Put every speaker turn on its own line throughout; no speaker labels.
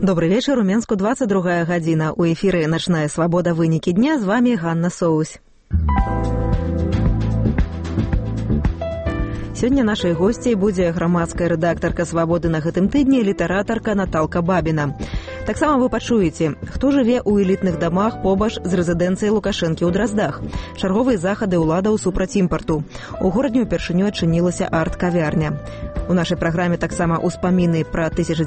Добрый вечер, у Менску 22 гадзіна. У эфіры «Начная свабода. Вынікі дня». З вами Ганна Соусь. Сёння нашай госцяй будзе грамадская рэдактарка «Свабоды» на гэтым тыдні, літаратарка Наталка Бабіна. Таксама вы пачуеце, хто жыве ў элітных дамах побач з рэзідэнцыяй Лукашэнкі ў Драздах, чарговыя захады ўладаў супраць імпарту. У горадзе ўпершыню адчынілася арт-кавярня. У нашай праграме таксама ўспаміны пра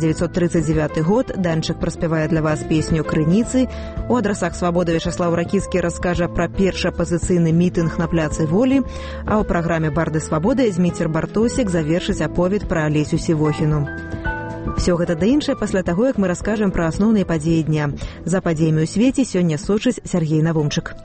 1939 год. Данчык праспявае для вас песню «Крыніцы». У адрасах «Свабоды» Вячаслав Ракіцкі раскажа пра першы апазіцыйны мітынг на пляцы Волі, а ў праграме «Барды свабоды» Зміцер Бартосік завершыць аповед пра Алесю Сівохіну. Все гэта да іншае пасля таго, як мы раскажам пра асноўныя падзеі дня. За падзеямі ў свеце сёння сочыць Сергей Навумчык.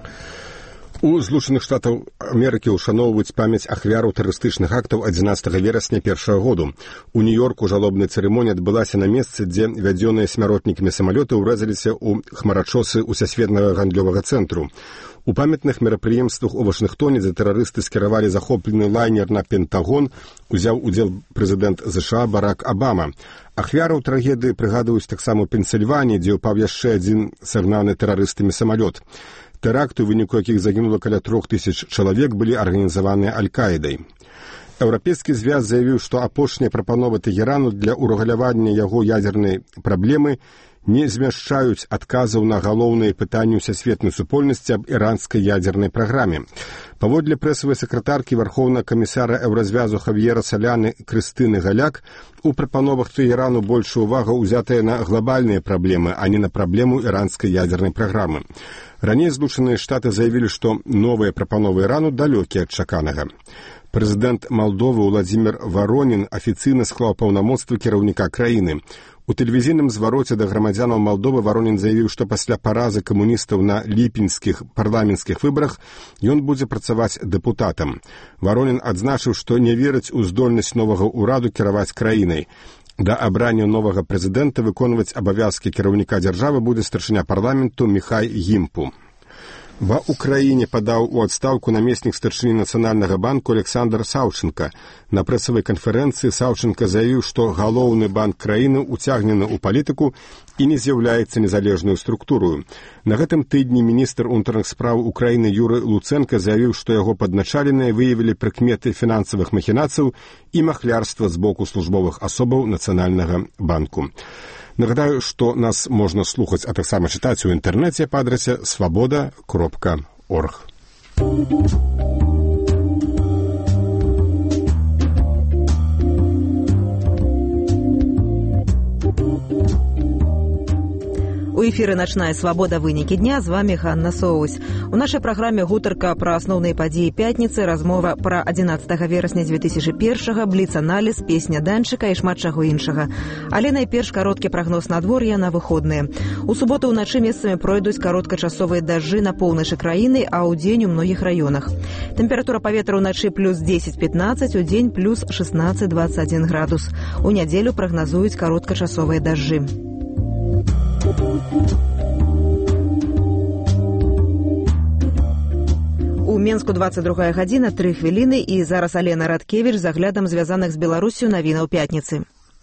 У Злучаных Штатаў Амерыкі ўшаноўваюць памяць ахвяраў тэрарыстычных актаў 11 верасня першага году. У Нью-Йорку жалобная цырымонія адбылася на месцы, дзе вядзёныя смяротнікамі самалёты ўрэзаліся ў хмарачосы усесветнага гандлёвага цэнтру. У памятных мерапрыемствах у Вашынгтоне, дзе тэрарысты скіравалі захоплены лайнер на Пентагон, узяў удзел прэзідэнт США Барак Абама. Ахвяраў трагедыі прыгадваюць таксама ў Пенсільваніі, дзе ўпаў яшчэ адзін сагнаны тэрарыстамі самалёт. Тэракты, у выніку якіх загінула каля 3000 чалавек, былі арганізаваныя Аль-Каідай. Еўрапейскі звяз заявіў, што апошнія прапановы Тэгерану для ўрэгулявання яго ядзернай праблемы не змяшчаюць адказаў на галоўныя пытанні ўсесветнай супольнасці аб іранскай ядзернай праграме. Паводле прэсавай сакратаркі Вархоўнага камісара Еўразвязу Хав'ера Саляны Крыстыны Галяк, у прапановах Тэгерану большая ўвага ўзятая на глобальныя праблемы, а не на праблему іранскай ядзернай праграмы. Раней Злучаныя Штаты заявілі, што новыя прапановы Ірану далёкія ад чаканага. Прэзідэнт Малдовы Уладзімір Варонін афіцыйна склаў паўнамоцтвы кіраўніка краіны. У тэлевізійным звароце да грамадзянаў Малдовы Варонін заявіў, што пасля паразы камуністаў на ліпеньскіх парламенцкіх выбарах ён будзе працаваць дэпутатам. Варонін адзначыў, што не верыць у здольнасць новага ўраду кіраваць краінай. Да абрання новага прэзідэнта выконваць абавязкі кіраўніка дзяржавы будзе старшыня парламенту Міхай Гімпу. Ва Украіне падаў у адстаўку намеснік старшыні Нацыянальнага банку Александр Саўченка. На прэсавай канферэнцыі Саўченка заявіў, што галоўны банк краіны уцягнены ў палітыку і не з'яўляецца незалежнаю структурою. На гэтым тыдні міністр унутраных спраў Украіны Юрый Луценка заявіў, што яго падначаленыя выявілі прыкметы фінансавых махінацыяў і махлярства з боку службовых асобаў Нацыянальнага банку. Нагадаю, што нас можна слухаць, а таксама чытаць у інтэрнэце па адрасе svoboda.org.
У эфіры «Начная свабода. Вынікі дня». З вами Ганна Соусь. У нашай праграме гутарка пра асноўныя падзеі пятніцы, размова пра 11 верасня 2001, бліц-аналіз, песня Данчыка і шмат чаго іншага. Але найперш кароткі прагноз надвор'я на выходныя. У суботу ўначы месцамі пройдуць кароткачасовыя дажджы на поўначы краіны, а ў дзень у многіх раёнах. Тэмпература паветра ўначы плюс 10-15, у дзень плюс 16-21 градус. У нядзелю прагназуюць кароткачасовыя дажджы. У Менску 22 гадзіна, 3 хвіліны, і зараз Алена Радкевіч з аглядам звязаных з Беларуссю навінаў пятніцы.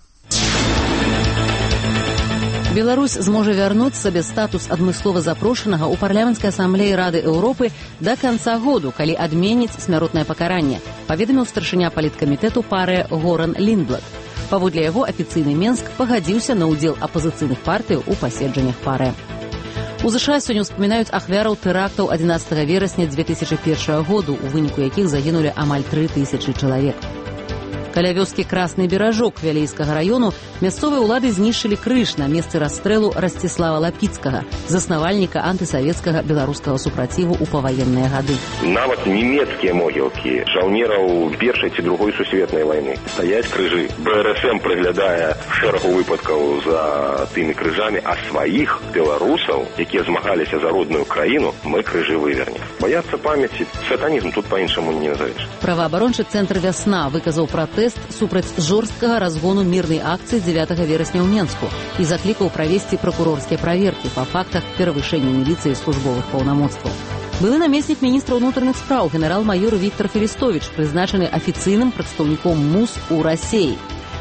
Беларусь зможа вярнуць сабе статус адмыслова запрошанага ў парламенцкай асамблеі Рады Еўропы да канца году, калі адменіць смяротнае пакаранне, паведаміў старшыня паліткамітэту ПАРЭ Горан Ліндблад. Паводле яго афіцыйны Менск пагадзіўся на ўдзел апазіцыйных партый у паседжаннях ПАРЭ. У США сёння ўспамінаюць ахвяраў тэрактаў 11 верасня 2001 году, у выніку якіх загінулі амаль 3000 чалавек. Каля вёскі Красны Беражок Вялейскага раёну мясцовыя ўлады знішчылі крыж на месцы расстрэлу Расціслава Лапіцкага, заснавальніка антысавецкага беларускага супраціву ў паваенныя гады.
Нават нямецкія могілкі жаўнераў Першай ці Другой сусветнай вайны стаяць крыжы. БРСМ прыглядае шэрагу выпадкаў за тымі крыжамі, а сваіх беларусаў, якія змагаліся за родную краіну, мы крыжы вывернем. Баяцца памяці, сатанізм тут па-іншаму не назавеш.
Праваабарончы цэнтр «Вясна» выказаў пратэст супраць жорсткага разгону мірнай акцыі 9 верасня ў Менску і заклікаў правесці пракурорскія праверкі па фактах перавышэння міліцыі службовых паўнамоцтваў. Былы намеснік міністра ўнутраных спраў генерал-майор Віктор Фелістовіч прызначаны афіцыйным прадстаўніком МУС у Расіі.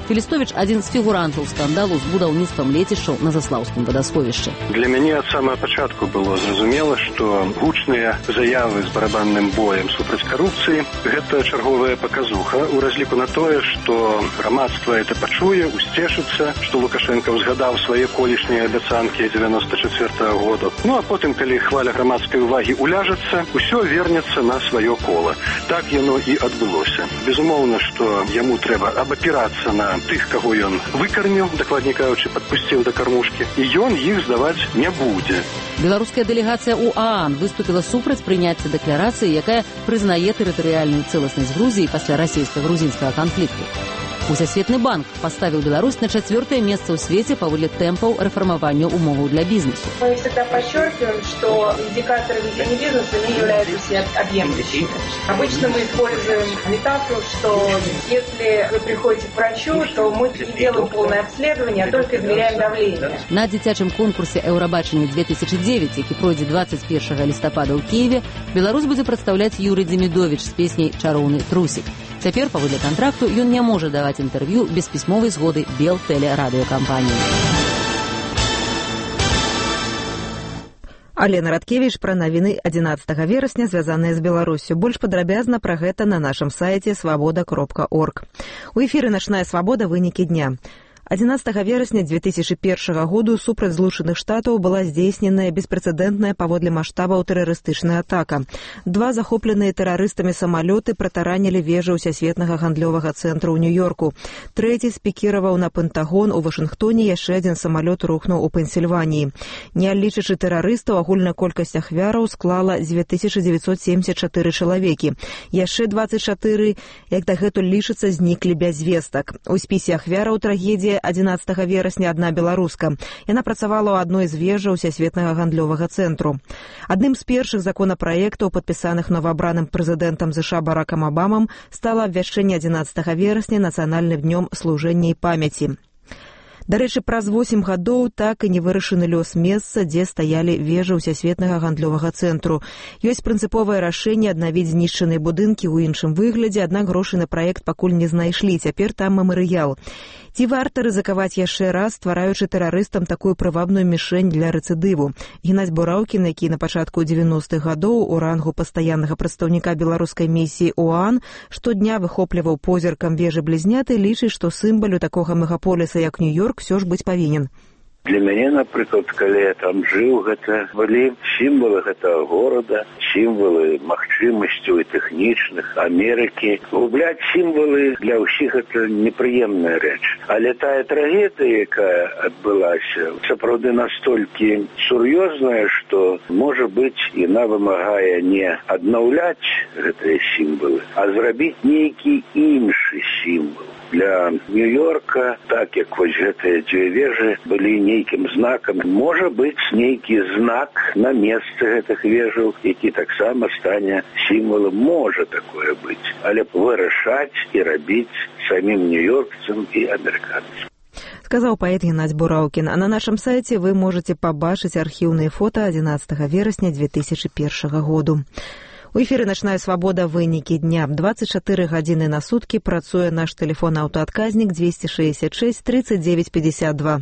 Філістовіч – адзін з фігурантаў скандалу з будаўніцтвам лецішчаў на Заслаўскім вадасховішчы.
Для мяне ад самага пачатку было зразумела, што гучныя заявы з барабанным боем супраць карупцыі – гэта чарговая паказуха ў разліку на тое, што грамадства это пачуе, усцешыцца, што Лукашенко узгадаў свае колішнія абяцанкі 94-го году. Ну а потым, калі хваля грамадскай увагі уляжацца, усё вернецца на сваё кола. Так яно і адбылося. Безумоўна, што яму трэба абапірацца на тых, каго ён выкарміў, дакладней кажучы, падпусціў да кармушкі, і ён іх здаваць не будзе.
Беларуская дэлегацыя ў ААН выступіла супраць прыняцця дэкларацыі, якая прызнае тэрытарыяльную цэласнасць Грузіі пасля расійска-грузінскага канфлікту. Усесветны банк поставил Беларусь на 4-е место в свете паводле темпов реформования умоваў для бизнеса.
Мы всегда подчеркиваем, что индикаторы ведения бизнеса не являются всеобъемлющими. Обычно мы используем метафору, что если вы приходите к врачу, то мы не делаем полное обследование, а только измеряем давление.
На дзіцячым конкурсе «Еўрабачанне-2009», які пройдзе 21 лістапада ў Киеве, Беларусь будзе прадстаўляць Юрый Демидович з песняй «Чароўны трусик». Цяпер, паводле кантракту, ён не можа даваць інтэрв'ю без пісьмовай згоды Белтэлерадыёкампаніі.
Алена Радкевіч пра навіны 11 верасня, звязаныя з Беларуссю. Больш падрабязна пра гэта на нашым сайце свабода.орг. У эфіры «Начная свабода. Вынікі дня». 11 верасня 2001 году супраць Злучаных Штатаў была здзейсненая беспрэцэдэнтная паводле маштабаў тэрарыстычная атака. 2 захопленыя тэрарыстамі самалёты пратаранілі вежу ўсясветнага гандлёвага цэнтру ў Нью-Йорку. 3 спікіраваў на Пентагон у Вашынгтоне, яшчэ адзін самалёт рухнуў у Пенсільваніі. Не лічачы тэрарыстаў, агульная колькасць ахвяраў склала 2974 чалавекі. Яшчэ 24, як дагэтуль лічыцца, зніклі без вестак. У спісе ахвяраў трагедіі 11 верасня адна беларуска. Яна працавала ў адной з вежаў усесветнага гандлёвага цэнтру. Адным з першых законапраектаў, падпісаных новаабраным прэзідэнтам США Баракам Абамам, стала абвяшчэнне 11 верасня нацыянальным днём служэння і памяці. Дарэчы, праз 8 гадоў так і не вырашаны лёс месца, дзе стаялі вежы ўсесветнага гандлёвага цэнтру. Ёсць прынцыповае рашэнне аднавіць знішчаныя будынкі ў іншым выглядзе, аднак грошы на праект пакуль не знайшлі. Цяпер там мемарыял. Ці варта рызыкаваць яшчэ раз, ствараючы тэрарыстам такую прывабную мішэнь для рэцыдыву? Геннадзь Бураўкін, які на пачатку 90-х гадоў у рангу пастаяннага прадстаўніка беларускай місіі ОАН штодня выхопліваў позіркам вежы-блізняты, лічыць, што сімвалю такога мегаполіса, як Нью-Йорк, все ж быць павінен.
Для мяне, напрыклад, калі я там жыў, гэта былі сімвалы гэтага горада, сімвалы магчымасцяў і тэхнічных Амерыкі. Губляць сімвалы для ўсіх гэта непрыемная рэч. Але тая трагедыя, якая адбылася, сапраўды настолькі сур'ёзная, што, можа быць, яна вымагае не аднаўляць гэтыя сімвалы, а зрабіць нейкі іншы сімвал. Для Нью-Йорка, так як вось гэтыя 2 вежы былі нейкім знакам, можа быць нейкі знак на месцы гэтых вежаў, які таксама стане сімвалам, можа такое быць, але вырашаць і рабіць самім нью-йоркцам і амерыканцам.
Сказаў паэт Геннадзь Бураўкін. А на нашым сайце вы можаце пабачыць архіўныя фота 11 верасня 2001 году. У эфіры «Начная свабода. Вынікі дня». 24 гадзіны на суткі працуе наш тэлефон-аўтаадказнік 266 39 52.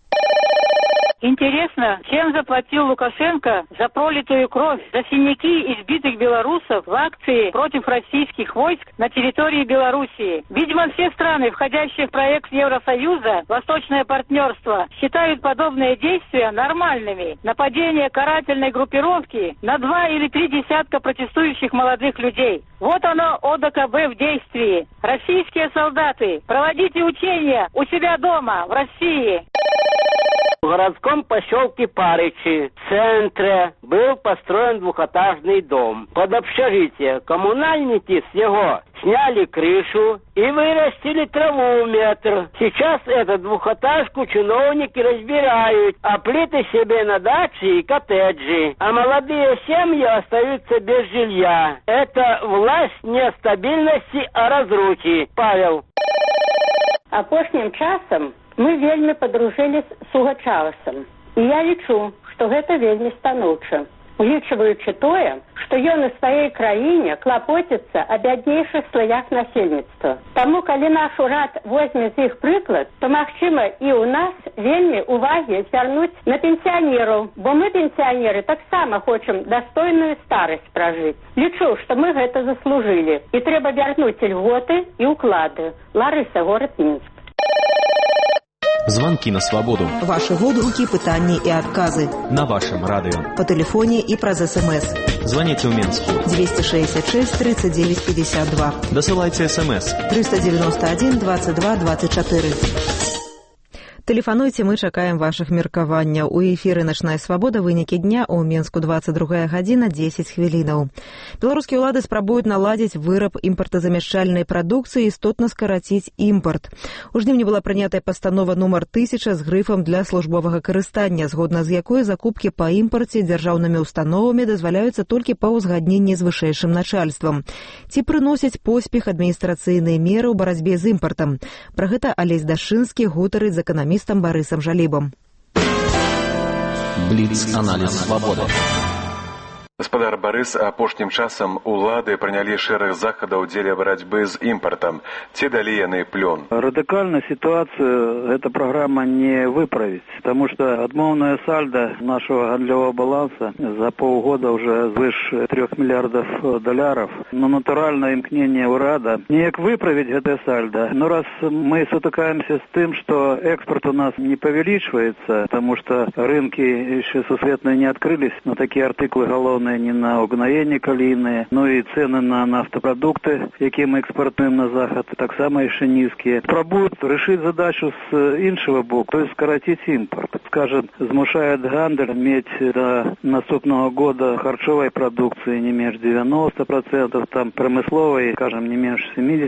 Интересно, чем заплатил Лукашенко за пролитую кровь, за синяки избитых белорусов в акции против российских войск на территории Белоруссии? Видимо, все страны, входящие в проект Евросоюза «Восточное партнерство», считают подобные действия нормальными. Нападение карательной группировки на 2 или 3 десятка протестующих молодых людей. Вот оно, ОДКБ в действии. Российские солдаты, проводите учения у себя дома, в России.
В городском поселке Парычи, в центре, был построен 2-этажный дом. Под общежитие коммунальники с него сняли крышу и вырастили траву 1 метр. Сейчас эту 2-этажку чиновники разбирают, а плиты себе на даче и коттеджи. А молодые семьи остаются без жилья. Это власть не стабильности, а разрухи. Павел.
Апошнім часам мы вельмі падружылі з сугачаласам. І я лічу, што гэта вельмі станоўча. улічваючы тое, што ён у сваёй краіне клапоціцца о бяднейшых слоях насельніцтва. Таму, калі наш урад возьме з іх прыклад, то, магчыма, і ў нас вельмі увагі звярнуць на пенсіянераў, бо мы, пенсіянеры, таксама хочам дастойную старасць пражыць. Лічу, што мы гэта заслужылі, і трэба вярнуць льготы і ўклады. Ларыса, горад Мінск.
Звонки на свободу.
Ваши водгуки, пытанні и отказы.
На вашем радио.
По телефоне и праз СМС.
Звоните в Минск.
266 39 52.
Досылайте СМС.
391 22 24. Тэлефануйце, мы чакаем вашых меркаванняў. У эфіры «Начная свабода», вынікі дня ў Мінску 22 гадзіна 10 хвілінаў. Беларускія ўлады спрабуюць наладзіць выраб імпартазамяшчальнай прадукцыі і істотна скараціць імпарт. У жніўні была прынятая пастанова нумар 1000 з грыфам для службовага карыстання, згодна з якой закупкі па імпарце дзяржаўнымі установамі дазваляюцца толькі па ўзгадненні з вышэйшым начальствам. Ці прыносяць поспех адміністрацыйныя меры ў барацьбе з імпартам? Пра гэта Алесь Дашынскі гутарыць з эканамістам Борисом Жалибом.
Бліц-аналіз свабоды.
Гаспадар Барыс, апошнім часам улады прынялі шэраг захадаў дзеля барацьбы з імпартам. Ці далі яны плён?
Радыкальна ситуацию эта программа не выправить, потому что адмоўная сальдо нашего гандлевого баланса за полгода уже свыше 3 миллиардов долларов. Но натуральное имкнение урада неяк выправить это сальдо. Но раз мы сутыкаемся с тем, что экспорт у нас не повеличивается, потому что рынки еще сусветные не открылись на такие артиклы головные, не на угнаенне калійныя, ну і цены на нафтапрадукты, якія мы экспартуем на захад, таксама яшчэ нізкія. Пробуют решить задачу с іншого боку, то есть скоротить импорт. Скажем, змушает гандаль иметь до наступного года харчовой продукции не меньше 90%, там промысловой, скажем, не меньше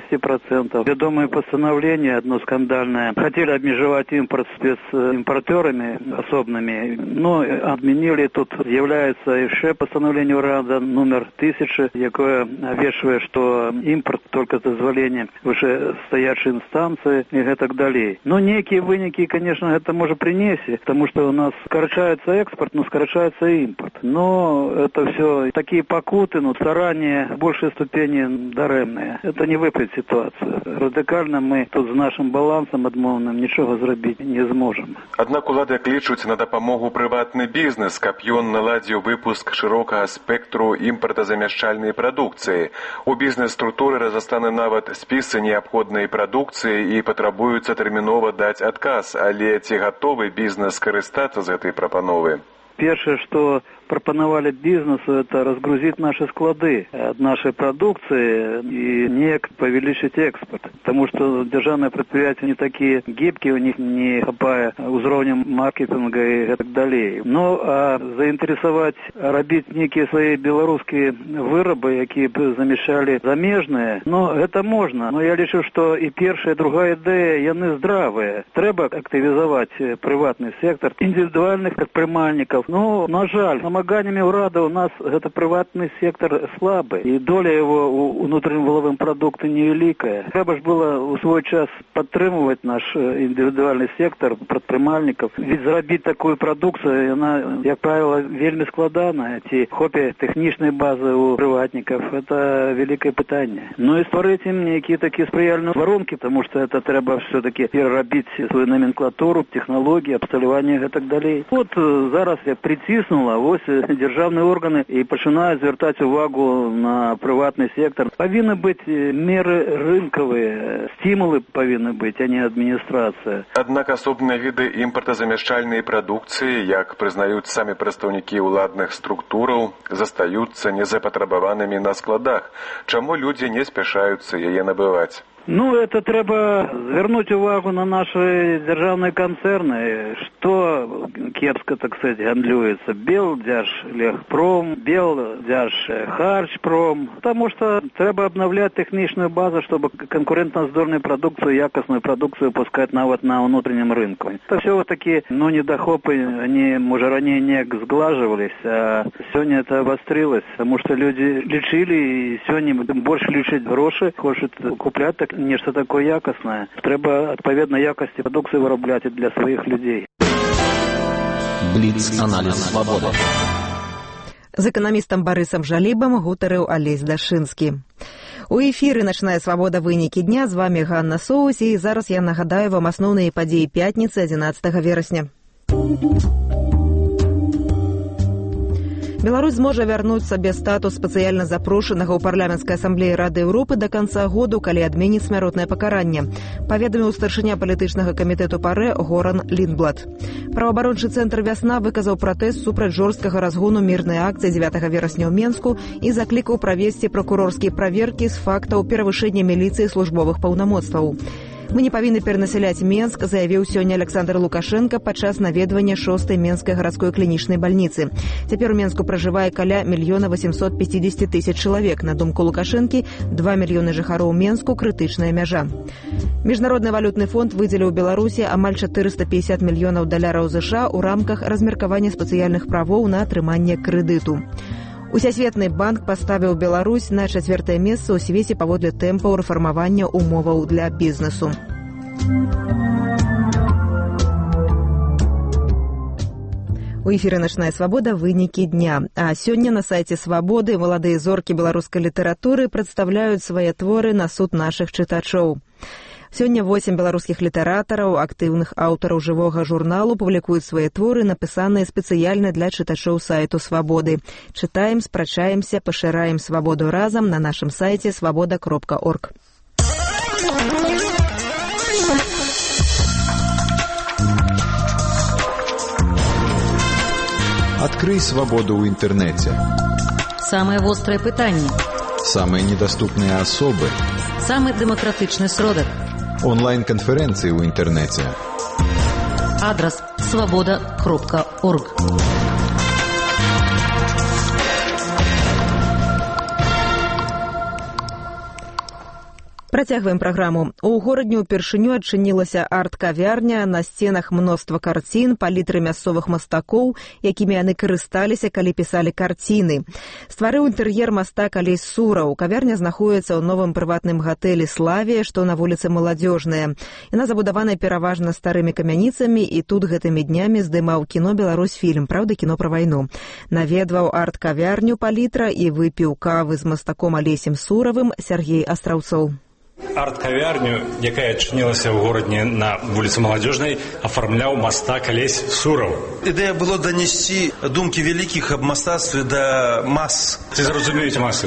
70%. Ведомые постановления, одно скандальное, хотели обмежевать импорт специмпортерами особными, но отменили. Тут является еще постановление урада номер 1000, якое обвешивает, что импорт только с дозволением вышестоящей инстанции и так далее. Но некие выники, конечно, это может принести, потому что у нас скорочается экспорт, но скорочается импорт. Но это все такие покуты, но старания в большей ступени даремные. Это не выправить ситуацию. Радикально мы тут с нашим балансом адмоўным ничего зрабіць не зможем.
Аднак улады клічуць на дапамогу прыватны бізнес, каб ён наладзіў выпуск шырокага спектру імпартазамяшчальнай прадукцыі. У бізнес-структуры разастаны нават спісы неабходнай прадукцыі і патрабуюцца тэрмінова даць адказ, але ці гатовы бізнес скарыстацца з гэтай прапановы?
Первое, что пропоновали бизнесу, это разгрузить наши склады от нашей продукции и не повеличить экспорт. Потому что державные предприятия не такие гибкие, у них не хапая уровнем маркетинга и так далее. Но заинтересовать робить некие свои белорусские вырабы, які бы замещали замежные, но это можно. Но я лічу, что и первая, и другая идея, яны здравые. Треба активизовать приватный сектор, индивидуальных предпринимальников. Но, на жаль, намаганиями урада у нас это приватный сектор слабый, и доля его у внутреннем валовым продукте невеликая. Треба ж было у свой час подтримывать наш индивидуальный сектор предпринимальников. Ведь заработать такую продукцию, она, как правило, вельми складана. Эти хопі технічної бази у приватников, это великое питание. Ну и створить им некие такие сприяльные воронки, потому что это треба все-таки переробить свою номенклатуру, технологии, обсталювання и так далее. Вот зараз я притиснула, ось державные органы и починают звертать увагу на приватный сектор. Повинны быть меры рынковые, стимулы повинны быть, а не администрация.
Однак особные виды импортозамяшчальной продукции, як признают сами представники уладных структураў, застаются незапатрабаванными на складах. Чему люди не спешаются ее набывать?
Ну, это треба звернуть увагу на наши державные концерны, что кепско, так сказать, гандлюется. Белдержлегпром, Белдержхарчпром. Потому что треба обновлять техничную базу, чтобы конкурентно-здорную продукцию, якостную продукцию пускать навод на внутреннем рынке. Это все вот такие, недохопы, они, может, ранее не сглаживались, а сегодня это обострилось, потому что люди лечили, и сегодня больше лечить гроши, хочет куплять так нечто такое якостное. Треба відповідно якості продукції виробляти для своїх людей.
Бліц-аналіз свободи.
З эканамістам Барысам Жалібам гутарыў Алесь Дашынскі. У эфіры «Начная свабода. Вынікі дня». З вами Ганна Соус, і зараз я нагадаю вам асноўныя падзеі пятніцы 11 верасня. Беларусь зможа вярнуць сабе статус спецыяльна запрошанага ў парламенцкай асамблеі Рады Еўропы да канца году, калі адменіць смяротнае пакаранне, паведаміў старшыня палітычнага камітэту ПАРЭ Горан Ліндблад. Праваабарончы цэнтр «Вясна» выказаў пратэст супраць жорсткага разгону мірнай акцыі 9 верасня ў Менску і заклікаў правесці пракурорскія праверкі з фактаў перавышэння міліцыі службовых паўнамоцтваў. Мы не павінны перанасяляць Менск, заявіў сёння Александр Лукашенко падчас наведвання 6-й Менскай гарадской клінічнай бальніцы. Цяпер у Менску пражывае каля 1 850 000 чалавек. На думку Лукашэнкі, 2 мільёны жыхароў Менску крытычная мяжа. Міжнародны валютны фонд выдзеліў Беларусі амаль 450 мільёнаў даляраў США ў рамках размеркавання спецыяльных правоў на атрыманне крэдыту. Усесветны банк паставіў Беларусь на 4-е месца ў свеце паводле тэмпаў рэфармавання умоваў для бізнесу. У эфіры «Начная свабода. Вынікі дня». А сёння на сайце «Свабоды» маладыя зоркі беларускай літаратуры прадстаўляюць свае творы на суд нашых чытачоў. Сёння 8 беларускіх літаратараў, актыўных аўтараў жывога журналу публікуюць свае творы, напісаныя спецыяльна для чытачоў сайту «Свабоды». Чытаем, спрачаемся, пашыраем свабоду разам на нашым сайце свабода.орг.
Открый свободу ў інтэрнэце.
Самае вострае пытанне.
Самыя недаступныя асобы.
Самы дэмакратычны сродак.
Онлайн-канферэнцыі ў інтэрнэце.
Адрас свобода.орг.
Працягваем праграму. У горадні ўпершыню адчынілася арт-кавярня, на сценах мноства карцін, палітры мясцовых мастакоў, якімі яны карысталіся, калі пісалі карціны. Стварыў інтэр'ер мастак Алесь Сураў. Кавярня знаходіцца ў новым прыватным гатэлі «Славія», што на вуліцы Маладзёжная. Яна забудаваная пераважна старымі камяніцамі, і тут гэтымі днямі здымаў кіно «Беларусьфільм», праўда, кіно пра вайну. Наведваў арт-кавярню палітра і выпіў кавы з мастаком Алесем Суравым Сергей Астраўцоў.
Арт-кавярню, якая адчынілася ў горадні на вуліцы Маладзёжнай, афармляў мастак Алесь Сураў.
Ідэя было данесці думкі вялікіх аб мастацтве да мас.
Ці зразумеюць масы?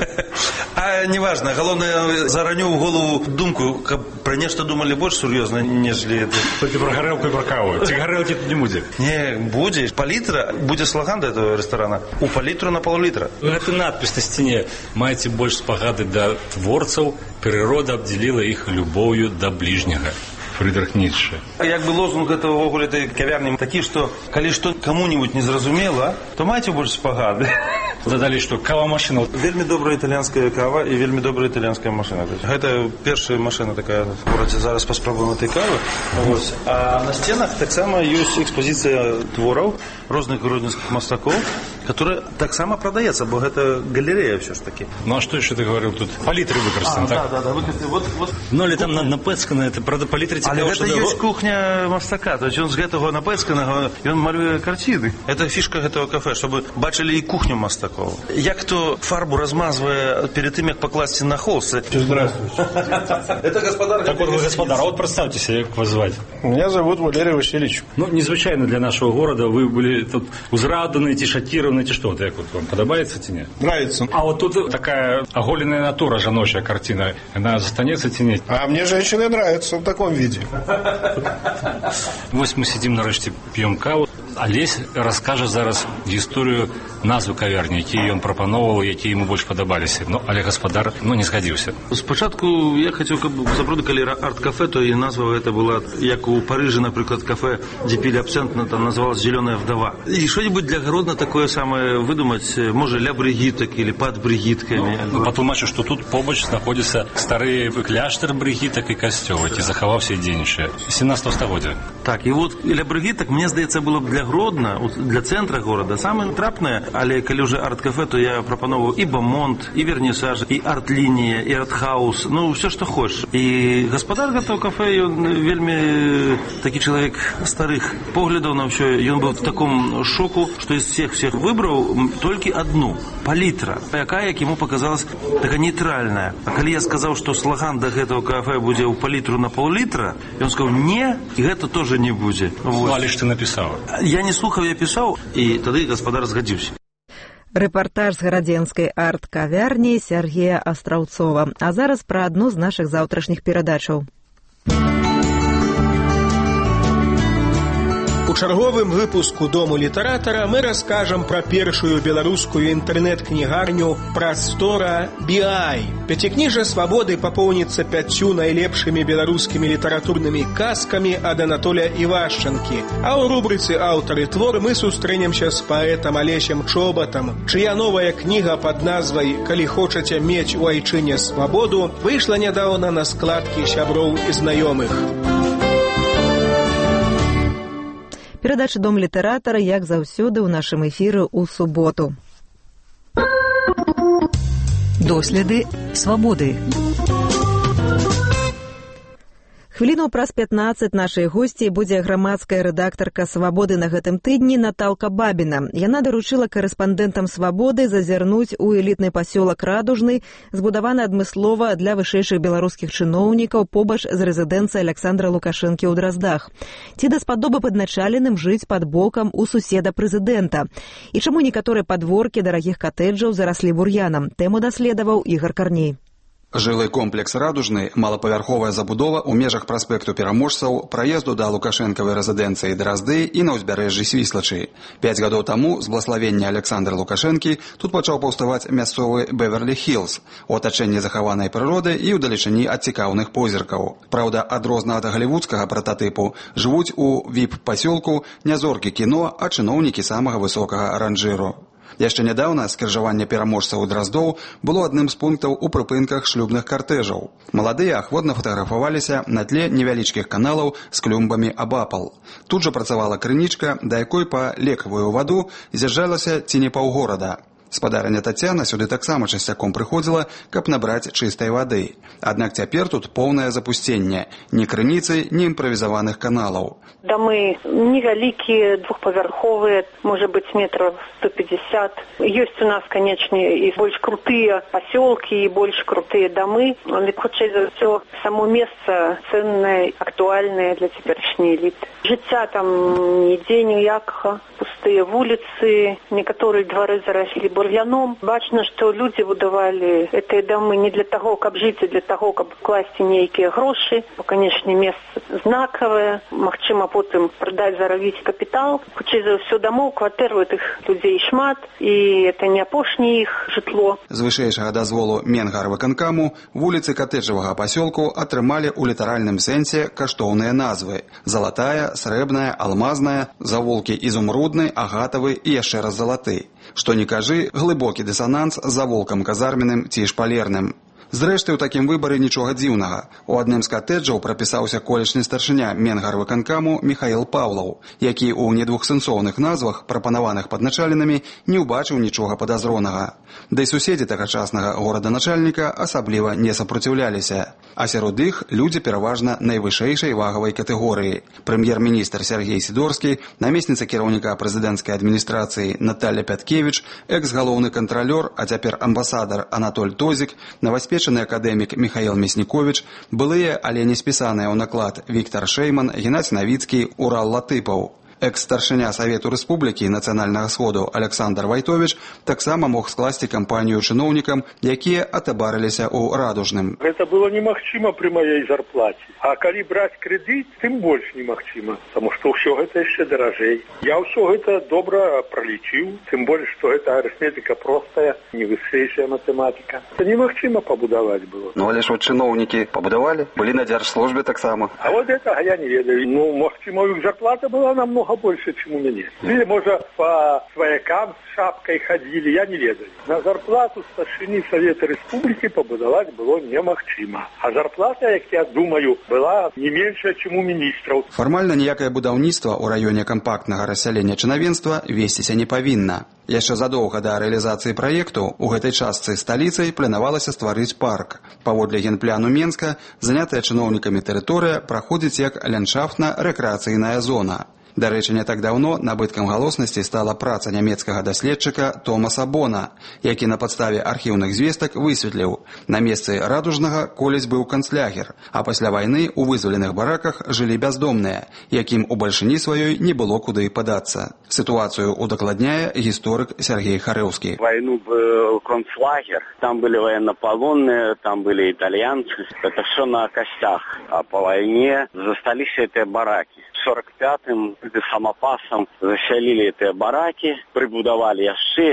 А неважна, галоўнае, зараню ў голову думку, каб пра нешта думалі больш сур'ёзна, нежели это.
Толькі пра гарэлку і пра каву. Ці гарэлкі тут не будзе?
Не, будзе. Палітра, будзе слоган да этого рэстарана. У палітру на пол-літра.
Гэта надпіс на сцяне. Маеце больш спагады да творцаў, прырода абдзяліла іх любоўю да бліжняга. Фрыдрых Ніцше.
Як бы лозунг этого ввогуле этой кавярні такі, што калі што каму-нибудь не зразумела, то маеце больш спагады.
Дадалі, што кава-машына.
Вельмі добрая італьянская кава і вельмі добрая італьянская машына. Гэта першая машына такая в горадзе. Зараз паспрабуем этой кавы. А на сценах таксама ёсць экспазіцыя твораў розных гродзенскіх мастакоў, которая таксама прадаецца, бо гэта галерея ўсё ж таки.
Ну а што яшчэ ты гаварыў тут? Палітры выкарыстаны, так?
Да, выкарыстаны. Вот.
Ну, але там напэцкана, это, правда, палітры цікава.
Але гэта ёсць кухня мастака, то есть ён з гэтага напэцканага, ён малюе карціны. Это фішка гэтага кафе, чтобы бачылі і кухню мастакоў. Як то фарбу размазвае перед тым, як пакласці на холст.
Здравствуйте.
Это господар.
Так вот вы господар, а вот представьтесь, як вас звать?
Меня зовут Валерий Васильевич.
Ну, незвычайно для нашего города. Вы были тут узраданы, ці шокированы, ці што? Як вот вам падабаецца ці не?
Нравится.
А вот тут такая оголенная натура, жаночая картина. Она застанется ці не?
А мне женщины нравятся в таком виде.
Вось мы сидим нарэшце, пьем каву. Алесь раскажа зараз гісторыю назвы кавярні, якія ён прапаноўваў, якія яму больш падабаліся. Ну, але гаспадар, не згадзіўся.
Спачатку я хацеў, каб сапраўды, калі арт-кафе, то і назва гэта была, як у Парыжы, напрыклад, кафе, дзе пілі абсент, там называлась «Зелёная вдова». І што-нибудь для Гродно такое самае выдумаць, можа, ля бригітак или пад бригіткамі.
Патлумачу, што тут побач знаходзіцца стары кляштар бригітак і касцёл, які захаваўся і дзейнічае. 17 стагоддзя.
Так, і вот ля бригітак, мне здаецца, было б для для Гродна, для цэнтра горада, самае трапнае, але калі ўжо арт-кафе, то я прапановваў і бамонт, і вернісаж, і арт-лінія, і арт-хаус, ну, все, што хочаш. І гаспадар гэтага кафе, ён вельмі такі чалавек старых поглядаў на ўсё. Ён быў в таком шоку, што з всех выбраў толькі одну – палітра, якая, як яму показалась, така нейтральная. А калі я сказаў, што слаган да гэтага кафе будзе ў палітру на пол-літра, ён сказаў, не, і гэта тоже не будзе.
Ну, але ж ты напісаў.
Я не слухаў, я пісаў, і тады гаспадар згадзіўся.
Рэпартаж з гарадзенскай арт-кавярні Сергея Астраўцова. А зараз пра адну з нашых заўтрашніх перадачаў.
У чарговым выпуску Дому літаратара мы раскажам пра першую беларускую інтэрнэт-кнігарню «Прастора BI». Пяцікніжжа «Свабоды» папоўніцца 5 найлепшымі беларускімі літаратурнымі казкамі ад Анатолія Івашчанкі. А ў рубрыцы «Аўтары твор» мы сустрэнемся з паэтам Алесем Чобатам, чыя новая кніга пад назвай «Калі хочаце мець у айчыне свабоду» выйшла нядаўна на складкі сяброў і знаёмых.
Перадача «Дом літаратара», як заўсёды, ў нашым эфіры ў суботу.
Доследы свабоды.
Хвіліну праз 15 нашай госці будзе грамадская рэдактарка «Свабоды» на гэтым тыдні Наталка Бабіна. Яна даручыла карэспандэнтам «Свабоды» зазірнуць у элітны пасёлак Радужны, збудаваны адмыслова для вышэйшых беларускіх чыноўнікаў побач з рэзідэнцыяй Аляксандра Лукашэнкі ў Драздах. Ці даспадобы падначаленым жыць пад бокам у суседа прэзідэнта? І чаму некаторыя падворкі дарагіх катэджаў зараслі бур'янам? Тэму даследаваў Ігар Карней.
Жылы комплекс «Радужны», малапавярховая забудова ў межах праспекту Пераможцаў, праезду да лукашэнкавай рэзідэнцыі Дразды і на ўзбярэжжы Свіслачы. 5 гадоў таму, з благаславення Аляксандра Лукашэнкі, тут пачаў паўставаць мясцовы Беверлі-Хілз, у атачэнні захаванай прыроды і ў далечыні ад цікаўных позіркаў. Праўда, адрознена ад галівудскага прататыпу, жывуць у віп-пасёлку не зоркі кіно, а чыноўнікі самага высокага ранжыру. Яшчэ нядаўна скрыжаванне пераможцаў Драздоў было адным з пунктаў у прыпынках шлюбных картэжаў. Маладыя ахвотна фатаграфаваліся на тле невялічкіх каналаў з клюмбамі абапал. Тут жа працавала крынічка, да якой па лекавую ваду з'язджалася ці не паўгорада. Спадарыня Тацяна сюды таксама часцяком прыходзіла, каб набраць чыстай вады. Аднак цяпер тут поўнае запусценне. Ні крыніцы, ні імправізаваных каналаў.
Дамы невялікія, двухпавярховыя, можа быць, метров 150. Ёсць у нас, канечне, і больш крутыя пасёлкі, і больш крутыя дамы. Але, хутчэй за ўсё, само месца цэннае, актуальнае для цяперашняй эліты. Жыцця там нідзе ніякага. Пустыя вуліцы, некаторыя двары зараслі бур'яном. Бачна, што людзі будавалі гэтыя дамы не для таго, каб жыць, а для таго, каб класці нейкія грошы. Бо, канечне, месца знакавае. Магчыма, потым прадаць, зарабіць капітал. Хутчэй за ўсё дамоў, кватэр у гэтых людзей шмат, і это не апошняе іх жытло.
З вышэйшага дазволу Менгарвыканкаму вуліцы катэджавага пасёлку атрымалі ў літаральным сэнсе каштоўныя назвы: Залатая, Срэбная, Алмазная, Заволкі, Изумрудны, Агатавы і яшчэ раз Залаты. Што не кажы, глыбокі дысананс з заволкам казарменным ці шпалерным. Зрэшты, у такім выбары нічога дзіўнага. У адным з катэджаў прапісаўся колішні старшыня Менгарвыканкаму Міхаіл Паўлаў, які ў недвухсэнсоўных назвах, прапанаваных падначаленымі, не ўбачыў нічога падазронага. Да і суседзі тагачаснага гораданачальніка асабліва не супраціўляліся. А сярод іх людзі пераважна найвышэйшай вагавай катэгорыі. Прэм'ер-міністр Сергей Сідорскі, намесніца кіраўніка прэзідэнцкай адміністрацыі Наталя Пяткевіч, экс-галоўны кантралёр, а цяпер амбасадар Анатоль Тозік, новаспечаны акадэмік Міхаіл Мясніковіч, былыя, але не спісаныя ў наклад Віктар Шэйман, Геннадзь Навіцкі, Урал Латыпаў. Экс-старшыня Савету Рэспублікі Нацыянальнага сходу Александр Вайтовіч таксама мог скласці кампанію чыноўнікам, якія атабарыліся ў Радужным.
Гэта было немагчыма пры маёй зарплаце. А калі браць крэдыт, тым больш немагчыма, таму што ўсё гэта яшчэ даражэй. Я ўсё гэта добра пралічыў, тым больш, што гэта арыфметыка простая, не вышэйшая матэматыка. Це немагчыма пабудаваць было.
Ну, але ж вот чыноўнікі пабудавалі, былі на дзяржслужбе таксама.
А вот гэтага я не ведаю. Ну, магчыма, у іх зарплата была намного намного больше, чем у меня. Или, может, по своякам с шапкой ходили, я не ведаю. На зарплату старшины Совета Республики побудовать было немагчыма. А зарплата, як я думаю, была не меньше, чем у министров.
Фармальна ніякае будаўніцтва ў раёне кампактнага рассялення чынавенства весціся не павінна. Яшчэ задоўга да рэалізацыі праекту у гэтай частцы сталіцай планавалася стварыць парк. Паводле генпляну Менска, занятая чыноўнікамі тэрыторыя праходзіць як ландшафтна-рэкрэацыйная зона. Дарэчы, не так даўно набыткам галоснасці стала праца нямецкага даследчыка Томаса Бона, які на падставе архіўных звестак высветліў, на месцы радужнага колісь быў канцлягер, а пасля вайны ў вызваленых бараках жылі бяздомныя, якім у бальшыні сваёй не было куды падацца. Сітуацыю удакладняе гісторык Сергей Харэўскі.
Войну был концлагер, там были военнополонные, там были итальянцы, это все на костях, а по войне застались эти бараки. В 45-м самопасом засялілі гэтыя баракі, прыбудавалі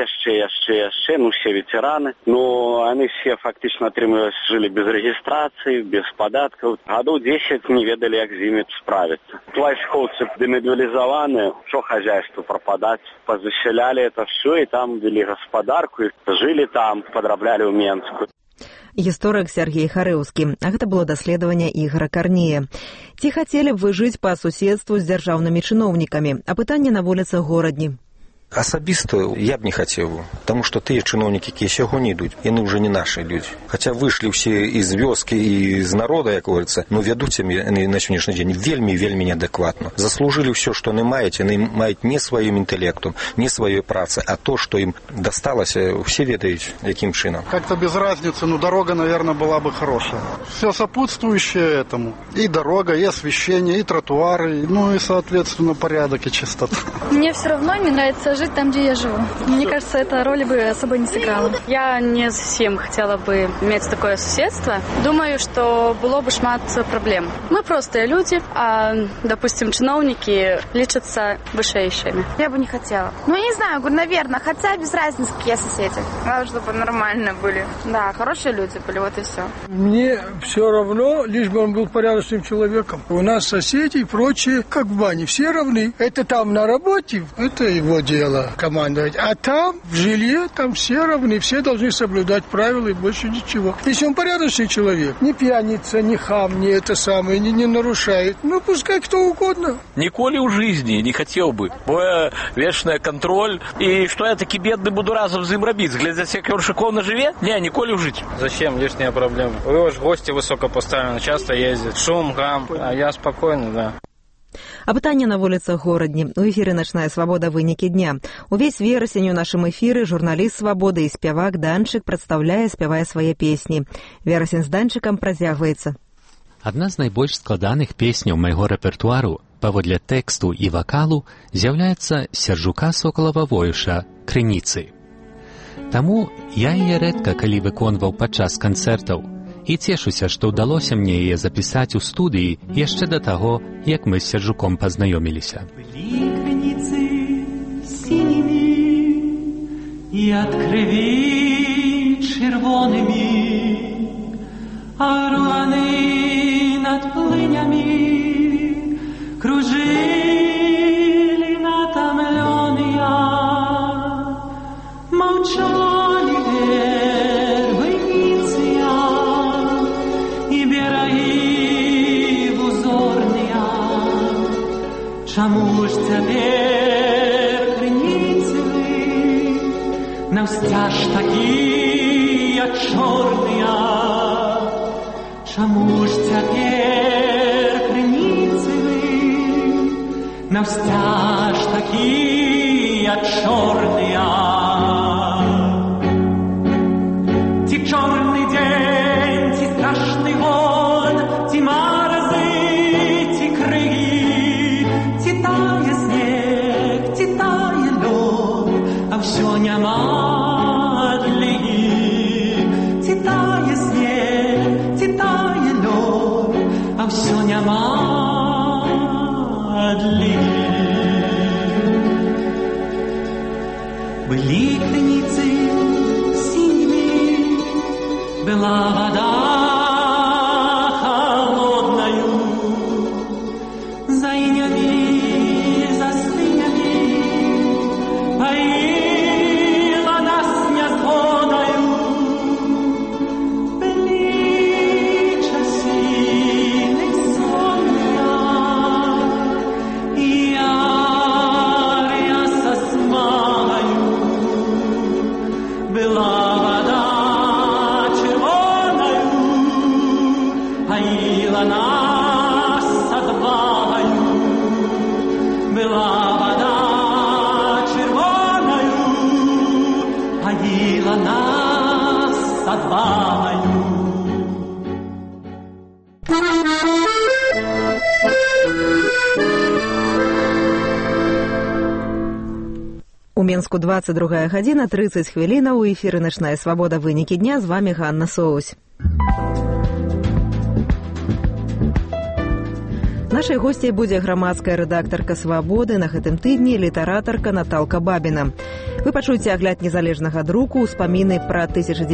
яшчэ, ну все ветераны, но они все фактично атрымліваюць жылі без рэгістрацыі, без падаткаў. Гадоў 10 не ведалі, як з імі справіцца. Вайскоўцы дэмабілізаваны, що хозяйству пропадать, позасялялі это все, и там вели гаспадарку, и жили там, подрабляли ў Менску.
Гісторык Сергей Харэўскі. А гэта было даследаванне Ігора Карнея. Ці хацелі б вы жыць па суседству з дзяржаўнымі чыноўнікамі? А пытанне на вуліцах горадні.
Асабіста я б не хацеў, таму што тыя чыноўнікі, якія сягоння ідуць, яны ўжо не нашы людзі. Хаця выйшлі ўсе з вёскі і з народа, як говорится, но вядуць яны на сённяшні дзень вельмі неадэкватна. Заслужылі ўсё, што яны маюць не сваім інтэлектам, не сваёй працы, а то, што ім дасталася, все ведаюць, якім чынам.
Как-то без разницы, но дорога, наверное, была бы хорошая. Все сопутствующее этому. И дорога, и освещение, и тротуары, ну и, соответственно, порядок и чистота.
Мне все равно не нравится жить там, где я живу. Мне кажется, эта роль бы особо не сыграла. Я не совсем хотела бы иметь такое соседство. Думаю, что было бы шмат проблем. Мы простые люди, а, допустим, чиновники лечатся вышеющими. Я бы не хотела.
Ну, я не знаю, наверное, хотя без разницы, какие соседи. Главное, чтобы нормально были. Да, хорошие люди были, вот и все.
Мне все равно, лишь бы он был порядочным человеком. У нас соседи и прочие, как в бане, все равны. Это там на работе, это его дело командовать. А там, в жилье, там все равны, все должны соблюдать правила и больше ничего. Если он порядочный человек, не пьяница, не хам, не это самое, не нарушает, ну пускай кто угодно.
Ніколі ў жизни не хотел бы, бо вечный контроль, и что я таки бедный буду разом з ім робить, глядя, як он шиковно живе? Не, ніколі ў жить.
Зачем лишние проблемы? Вы же гости высокопоставленные, часто ездят, шум, гам, а я спокойно, да.
А пытанне на вуліцах горадні. У эфіры «Начная свабода. Вынікі дня». Увесь верасень у нашым эфіры журналіст «Свабоды» і спявак Данчык спявае свае песні. Верасень з Данчыкам працягваецца.
Адна з найбольш складаных песняў майго рэпертуару паводле тэксту і вакалу з'яўляецца Сяржука Сокалава-Воюша «Крыніцы». Таму я яе рэдка калі выконваў падчас канцэртаў, і цешуся, што ўдалося мне яе запісаць у студыі яшчэ да таго, як мы з Сяржуком пазнаёміліся.
Былі крыніцы сінімі і ад крыві чырвонымі, а руаны над плынямі кружылі натамлёныя, маўчалі чаму ж цяпер крыніцы вы наўсцяж такія чорныя? Чаму ж цяпер крыніцы вы наўсцяж такія чорныя? Ці чорны дзень, ці страшны год, ці маразы, ці крыгі, тае снег, ці тае лёд, а ўсё няма адлігі. Ці тае снег, ці тае лёд, а ўсё няма адлігі. Былі крыніцы сінімі, была вада холоднаю, за інямі была вода червоною, поила нас с отвагою.
У Мінску 22 гадзіна 30 хвілінаў. У эфіры «Начная свабода». Вынікі дня. З вами Ганна Соусь. Нашай госцяй будзе грамадская рэдактарка «Свабоды» на гэтым тыдні, літаратарка Наталка Бабіна. Вы пачуеце агляд незалежнага друку, успаміны пра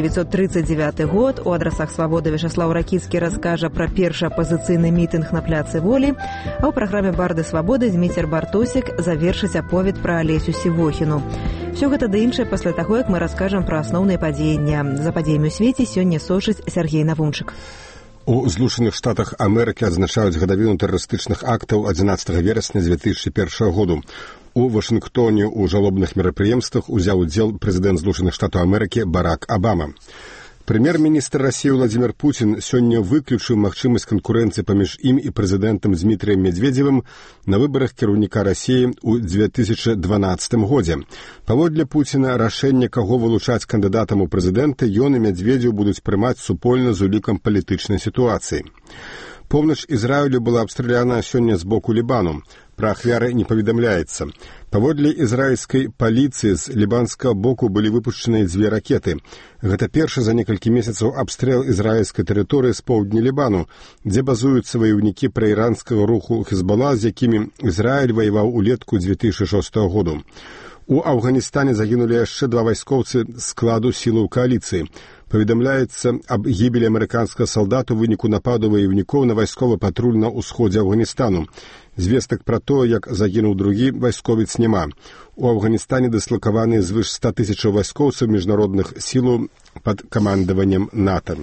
1939 год. У адрасах «Свабоды» Вячаслаў Ракіцкі раскажа пра першы апазіцыйны мітынг на пляцы Волі, а ў праграме «Барды свабоды» Зміцер Бартосік завершыць аповед пра Алесю Сівохіну. Всё гэта да іншае пасля таго, як мы раскажам пра асноўныя падзеі дня. За падзеямі ў свеце сёння сочыць Сергей Навунчык.
У Злучаных Штатах Амерыкі адзначаюць гадавіну тэрарыстычных актаў 11 верасня 2001 году. У Вашынгтоне ў жалобных мерапрыемствах узяў удзел прэзідэнт Злучаных Штатаў Амерыкі Барак Абама. Прэм'ер-міністр Расіі Владзімір Пуцін сёння выключыў магчымасць канкурэнцыі паміж ім і прэзідэнтам Дзмітрыем Медведзевым на выбарах кіраўніка Расіі ў 2012 годзе. Паводле Пуціна рашэнне, каго вылучаць кандыдатам у прэзідэнты, ён і Медведзеў будуць прымаць супольна з улікам палітычнай сітуацыі. Поўнач Ізраілю была абстраляна сёння з боку Лібану. Пра ахвяры не паведамляецца. Паводле ізраільскай паліцыі з лібанскага боку былі выпушчаныя 2 ракеты. Гэта першы за некалькі месяцаў абстрэл ізраільскай тэрыторыі з поўдня Лібану, дзе базуюцца ваяўнікі праіранскага руху Хезбалла, з якімі Ізраіль ваяваў улетку 2006 году. У Афганістане загінулі яшчэ 2 вайскоўцы складу сілаў кааліцыі. Паведамляецца аб гібелі амерыканскага салдата ў выніку нападу ваяўнікоў на вайсковы патруль на ўсходзе Афганістану. Звестак пра тое, як загінуў другі вайсковец, няма. У Афганістане дыслакаваны звыш 100 тысячаў вайскоўцаў міжнародных сілаў пад камандаваннем НАТО.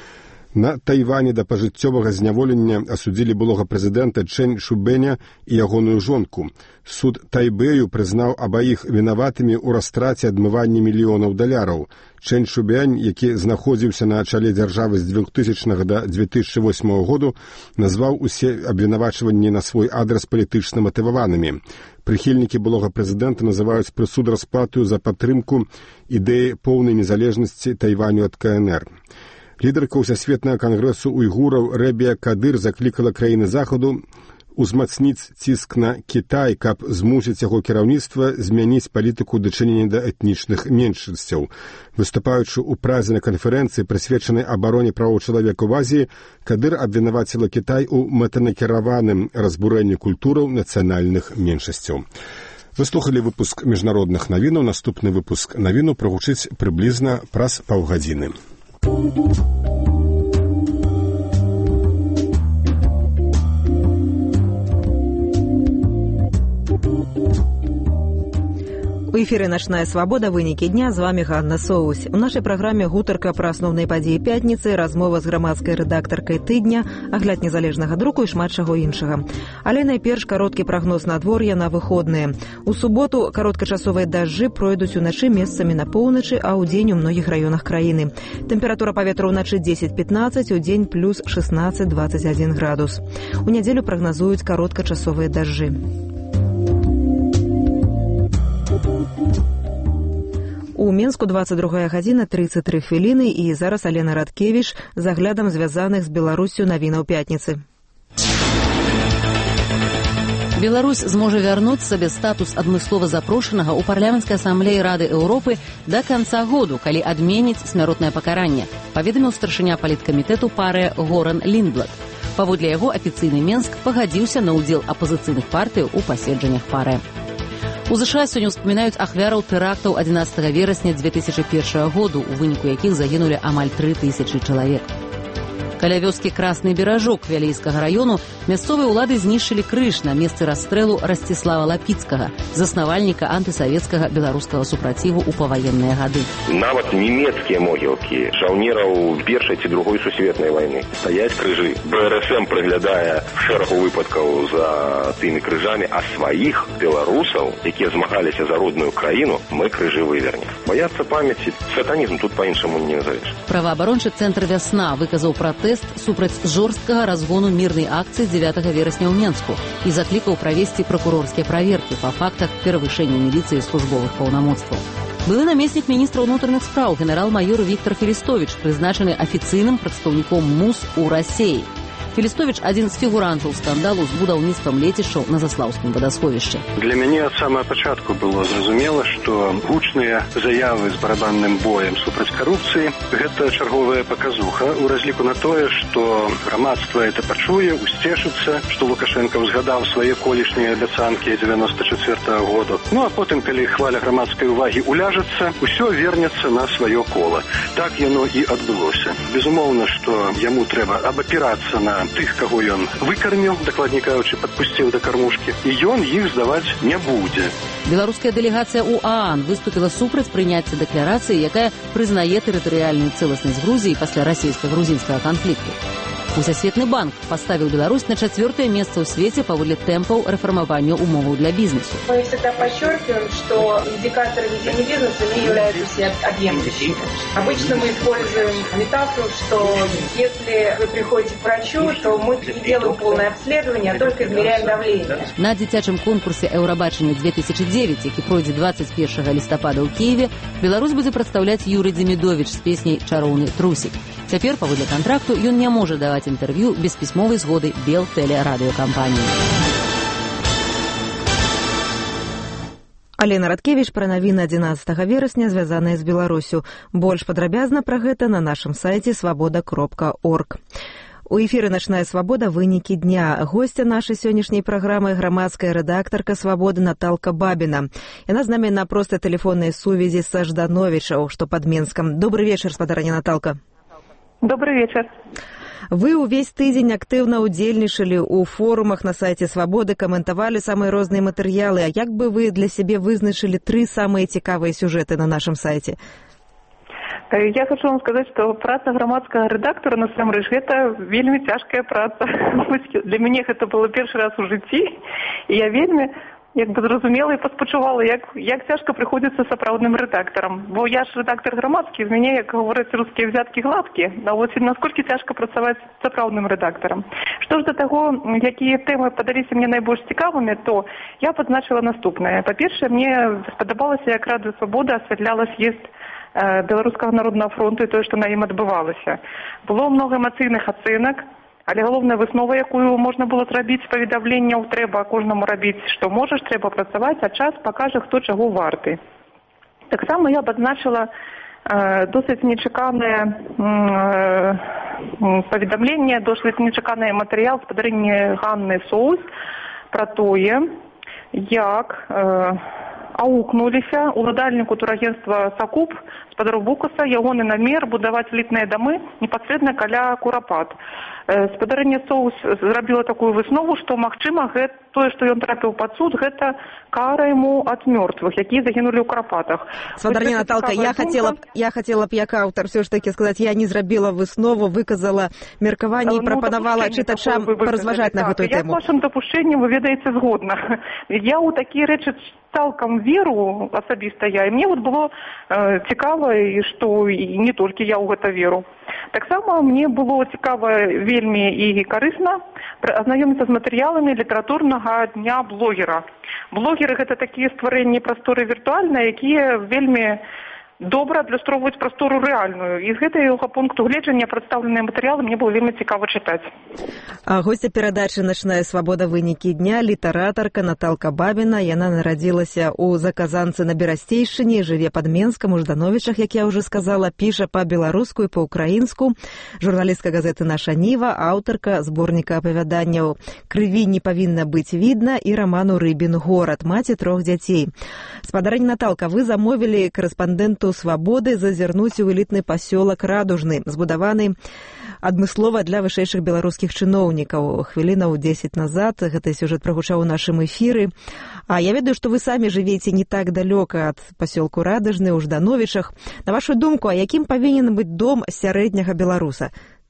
На Тайване да пажыццёвага зняволення асудзілі былога прэзідэнта Чэнь Шубэня і ягоную жонку. Суд Тайбэю прызнаў абаіх вінаватымі ў растраце адмывання мільёнаў даляраў. Чэнь Шубэнь, які знаходзіўся на чале дзяржавы з 2000 да 2008 году, назваў усе абвінавачванні на свой адрас палітычна матываванымі. Прыхільнікі былога прэзідэнта называюць прысуд расплатаю за падтрымку ідэі поўнай незалежнасці Тайваню ад КНР. Лідарка ўсесветнага кангрэсу уйгураў Рэбія Кадыр заклікала краіны Захаду узмацніць ціск на Кітай, каб змусіць яго кіраўніцтва змяніць палітыку дачынення да этнічных меншасцяў. Выступаючы ў Празе на канферэнцыі, прысвечанай абароне правоў чалавека ў Азіі, Кадыр абвінаваціла Кітай у мэтанакіраваным разбурэнні культураў нацыянальных меншасцяў. Вы слухалі выпуск міжнародных навінаў. Наступны выпуск навіну прагучыць прыблізна праз паўгадзіны.
У эфіры «Начная свабода». Вынікі дня. З вами Ганна Соусь. У нашай праграме гутарка пра асноўныя падзеі пятніцы, размова з грамадскай рэдактаркай тыдня, агляд незалежнага друку і шмат чаго іншага. Але найперш кароткі прагноз надвор'я на выходныя. У суботу кароткачасовыя дажджы пройдуць уначы месцамі на поўначы, а ў дзень у многіх раёнах краіны. Тэмпература паветра ўначы 10-15, у дзень плюс 16-21 градус. У нядзелю прагназуюць кароткачасовыя дажджы. У Мінску 22 гадзіна 33 хвіліны, і зараз Алена Радкевіч з аглядам звязаных з Беларуссю навінаў пятніцы.
Беларусь зможа вярнуць сабе статус адмыслова запрошанага ў парламенцкай асамблеі Рады Еўропы да канца году, калі адменіць смяротнае пакаранне, паведаміў старшыня паліткамітэту пары Горан Ліндблад. Паводле яго афіцыйны Мінск пагадзіўся на ўдзел апазіцыйных партый у паседжаннях пары. У США сёння ўспамінаюць ахвяраў тэрактаў 11 верасня 2001 году, у выніку якіх загінулі амаль 3000 чалавек. Каля вёскі Красны Беражок Вялейскага раёну мясцовыя ўлады знішчылі крыж на месцы расстрэлу Расціслава Лапіцкага, заснавальніка антысавецкага беларускага супраціву ў паваенныя гады.
Нават нямецкія могілкі жаўнераў Першай ці Другой сусветнай вайны стаяць крыжы. БРСМ прыглядае шэрагу выпадкаў за тымі крыжамі, а сваіх беларусаў, якія змагаліся за родную краіну, мы крыжы вывернем. Баяцца памяці, сатанізм тут па-іншаму не назавеш.
Праваабарончы цэнтр «Вясна» выказаў пратэст пратэст супраць жорсткага разгону мірнай акцыі 9 верасня ў Менску і заклікаў правесці пракурорскія праверкі па фактах перавышэння міліцыі службовых паўнамоцтваў. Былы намеснік міністра ўнутраных спраў генерал-майор Віктор Філістовіч прызначаны афіцыйным прадстаўніком МУС у Расіі. Філістовіч – адзін з фігурантаў скандалу з будаўніцтвам лецішчаў на Заслаўскім вадасховішчы.
Для мяне ад самага пачатку было зразумела, што гучныя заявы з барабанным боем супраць карупцыі – гэта чарговая паказуха ў разліку на тое, што грамадства это пачуе, усцешыцца, што Лукашенко ўзгадаў свае колішнія абяцанкі 94-го году. Ну а потым, калі хваля грамадскай увагі уляжацца, усё вернецца на сваё кола. Так яно і адбылося. Безумоўна, што яму трэба абапірацца на тых, каго ён выкарміў, дакладней кажучы, падпусціў да кармушкі, і ён іх здаваць не будзе.
Беларуская дэлегацыя ў ААН выступіла супраць прыняцця дэкларацыі, якая прызнае тэрытарыяльную цэласнасць Грузіі пасля расійска-грузінскага канфлікту. Усесветны банк поставил Беларусь на 4-е место в свете паводле темпов реформования умоваў для бизнеса.
Мы всегда подчеркиваем, что индикаторы ведения бизнеса не являются всеобъемлющими. Обычно мы используем метафору, что если вы приходите к врачу, то мы не делаем полное обследование, а только измеряем давление.
На дзіцячым конкурсе «Еўрабачання 2009», які пройдзе 21 лістапада ў Киеве, Беларусь будзе прадстаўляць Юрый Демидович з песняй «Чароўны трусик». Цяпер, паводле кантракту, ён не можа даваць інтэрв'ю без пісьмовай згоды Белтэлерадыёкампаніі.
Алена Радкевіч пра навіны 11 верасня, звязаныя з Беларусю. Больш падрабязна пра гэта на нашым сайце свабода.орг. У эфіры «Начная свабода» вынікі дня. Гостя нашай сённяшняй праграмы – грамадская рэдактарка «Свабоды» Наталка Бабіна. Яна з намі на простай тэлефоннай сувязі са Ждановічаў, што пад Менскам. Добрый вечар, спадарня Наталка.
Добрый вечер.
Вы ўвесь тыдзень актыўна ўдзельнічалі ў форумах на сайце «Свабоды», каментавалі самыя розныя матэрыялы. А як бы вы для сябе вызначылі 3 самыя цікавыя сюжэты на нашым сайце?
Я хочу вам сказать, что праца грамадскага рэдактара насамрэч гэта вельмі цяжкая праца. Для мяне гэта было першы раз у жыцці, і я вельмі зразумела і паспачувала, як цяжка прыходзіцца сапраўдным рэдактарам. Бо я ж рэдактар грамадскі, з мяне, як гавораць рускія взяткі гладкі, а вось насколькі цяжка працаваць з сапраўдным рэдактарам. Што ж да таго, якія тэмы падаліся мне найбольш цікавымі, то я падзначыла наступнае. Па-першае, мне спадабалася, як Радыё Свабода асвятляла з'езд Беларускага народнага фронту і тое, што на ім адбывалася. Было многа эмацыйных ацэнак, але галоўная выснова, якую можна было зрабіць з паведамленняў, трэба кожнаму рабіць, што можаш, трэба працаваць, а час пакажа, хто чаго варты. Таксама я падзначыла досыць нечаканае паведамленне, досыць нечаканы матэрыял спадарні Ганны Соус пра тое, як аукнуліся уладальніку турагентства «Сакуп» спадару Букаса ягоны намер будаваць элітныя дамы непасрэдна каля Курапат. Спадарыня Соус зрабіла такую выснову, што, магчыма, тое, што ён трапіў пад суд, гэта кара яму ад мёртвых, якія загінулі ў Карапатах.
Спадарня Наталка, я хацела б, як аўтар, все ж таки сказаць, я не зрабіла выснову, выказала меркаванне і прапанавала чытачам паразважаць на гэтую тэму.
Я з вашым дапушчэннем, вы ведаеце, згодна. Я ў такія рэчы цалкам веру асабіста я, і мне было цікава, і што не толькі я ў гэта веру. Таксама мне было цікава вельмі і карысна азнаёміцца з матэрыяламі літаратурнага дня блогера. Блогеры – гэта такія стварэнні прасторы віртуальныя, якія вельмі добра адлюстроўваюць прастору рэальную. І з гэтага пункту гледжання прадстаўленыя матэрыялы мне было вельмі цікава чытаць.
Госця перадачы «Начная свабода» вынікі дня – літаратарка Наталка Бабіна. Яна нарадзілася ў Заказанцы на Берасцейшчыне, жыве пад Менскам, у Ждановічах, як я ўжо сказала, піша па-беларуску і па-украінску. Журналістка газеты «Наша Ніва», аўтарка зборніка апавяданняў «Крыві не павінна быць відна» і раману «Рыбін горад», маці 3 дзяцей. Спадарня Наталка, вы замовілі корэспандэнту «Свабоды» зазірнуць у элітны пасёлак Радужны, збудаваны адмыслова для вышэйшых беларускіх чыноўнікаў. Хвілінаў 10 назад гэты сюжэт прагучаў у нашым эфіры. А я ведаю, што вы самі жывеце не так далёка ад пасёлку Радужны ў Ждановічах. На вашу думку, а якім павінен быць дом сярэдняга беларуса?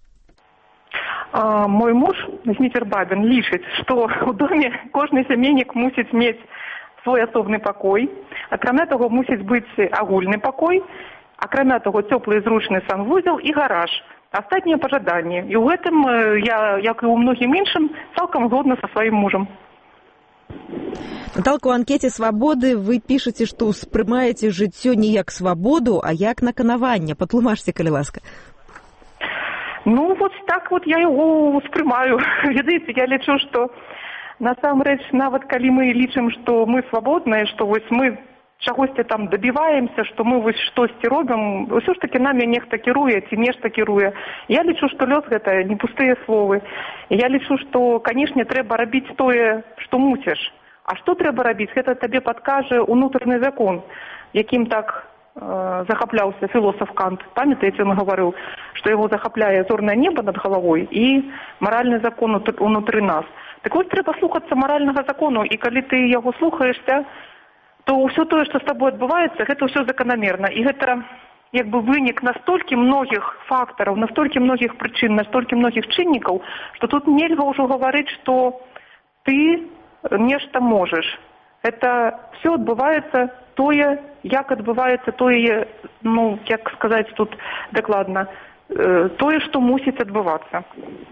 Мой муж, Зміцер Бабін, лічыць, што ў доме кожны сямейнік мусіць мець свой асобны пакой, акрамя таго мусіць быць агульны пакой, акрамя таго цёплы і зручны санвузел і гараж. астатнія пажаданні. І ў гэтым я, як і ў многім іншым, цалкам згодна са сваім мужам.
Наталка, у анкете «Свабоды» вы пішаце, што ўспрымаеце жыццё не як свабоду, а як наканаванне. Патлумачце, калі ласка.
Ну, вот так вот я яго ўспрымаю. Ведаеце, я лічу, што насамрэч, нават калі мы лічым, што мы свабодныя, што вось мы чагосьці там дабіваемся, што мы вось штосьці робім, ўсё ж такі намі нехта кіруе ці нешта кіруе. Я лічу, што лёс гэта не пустыя словы. Я лічу, што, канешне, трэба рабіць тое, што мусіш. А што трэба рабіць? Гэта табе падкажа ўнутраны закон, якім так захапляўся філосаф Кант. Памятаеце, ён гаварыў, што яго захапляе зорнае неба над галавой і маральны закон унутры нас. Так вось трэба слухацца маральнага закону, і калі ты яго слухаешся, то ўсё тое, што з табой адбываецца, гэта ўсё заканамерна. І гэта як бы вынік настолькі многіх фактараў, настолькі многіх прычын, настолькі многіх чыннікаў, што тут нельга ўжо гаварыць, што ты нешта можаш. Это все адбываецца тое, як адбываецца тое, ну, як сказаць тут дакладна, тое, што мусіць адбывацца.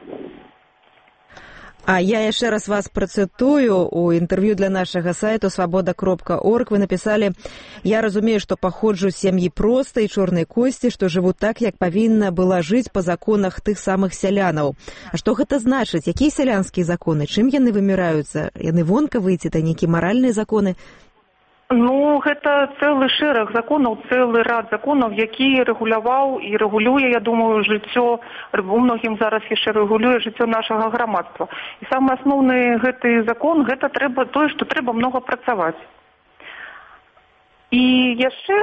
А я яшчэ раз вас працытую. У інтэрв'ю для нашага сайту свабода.орг вы напісалі: «Я разумею, што паходжу з сям'і простай, чорнай косці, што жыву так, як павінна была жыць па законах тых самых сялянаў». А што гэта значыць? Якія сялянскія законы? Чым яны выміраюцца? Яны вонкавыя ці то нейкія маральныя законы?
Ну, гэта цэлы шэраг законаў, цэлы рад законаў, які рэгуляваў і рэгулюе, я думаю, жыццё, у многім зараз яшчэ рэгулюе жыццё нашага грамадства. І самы асноўны гэты закон, гэта трэба тое, што трэба многа працаваць. І яшчэ,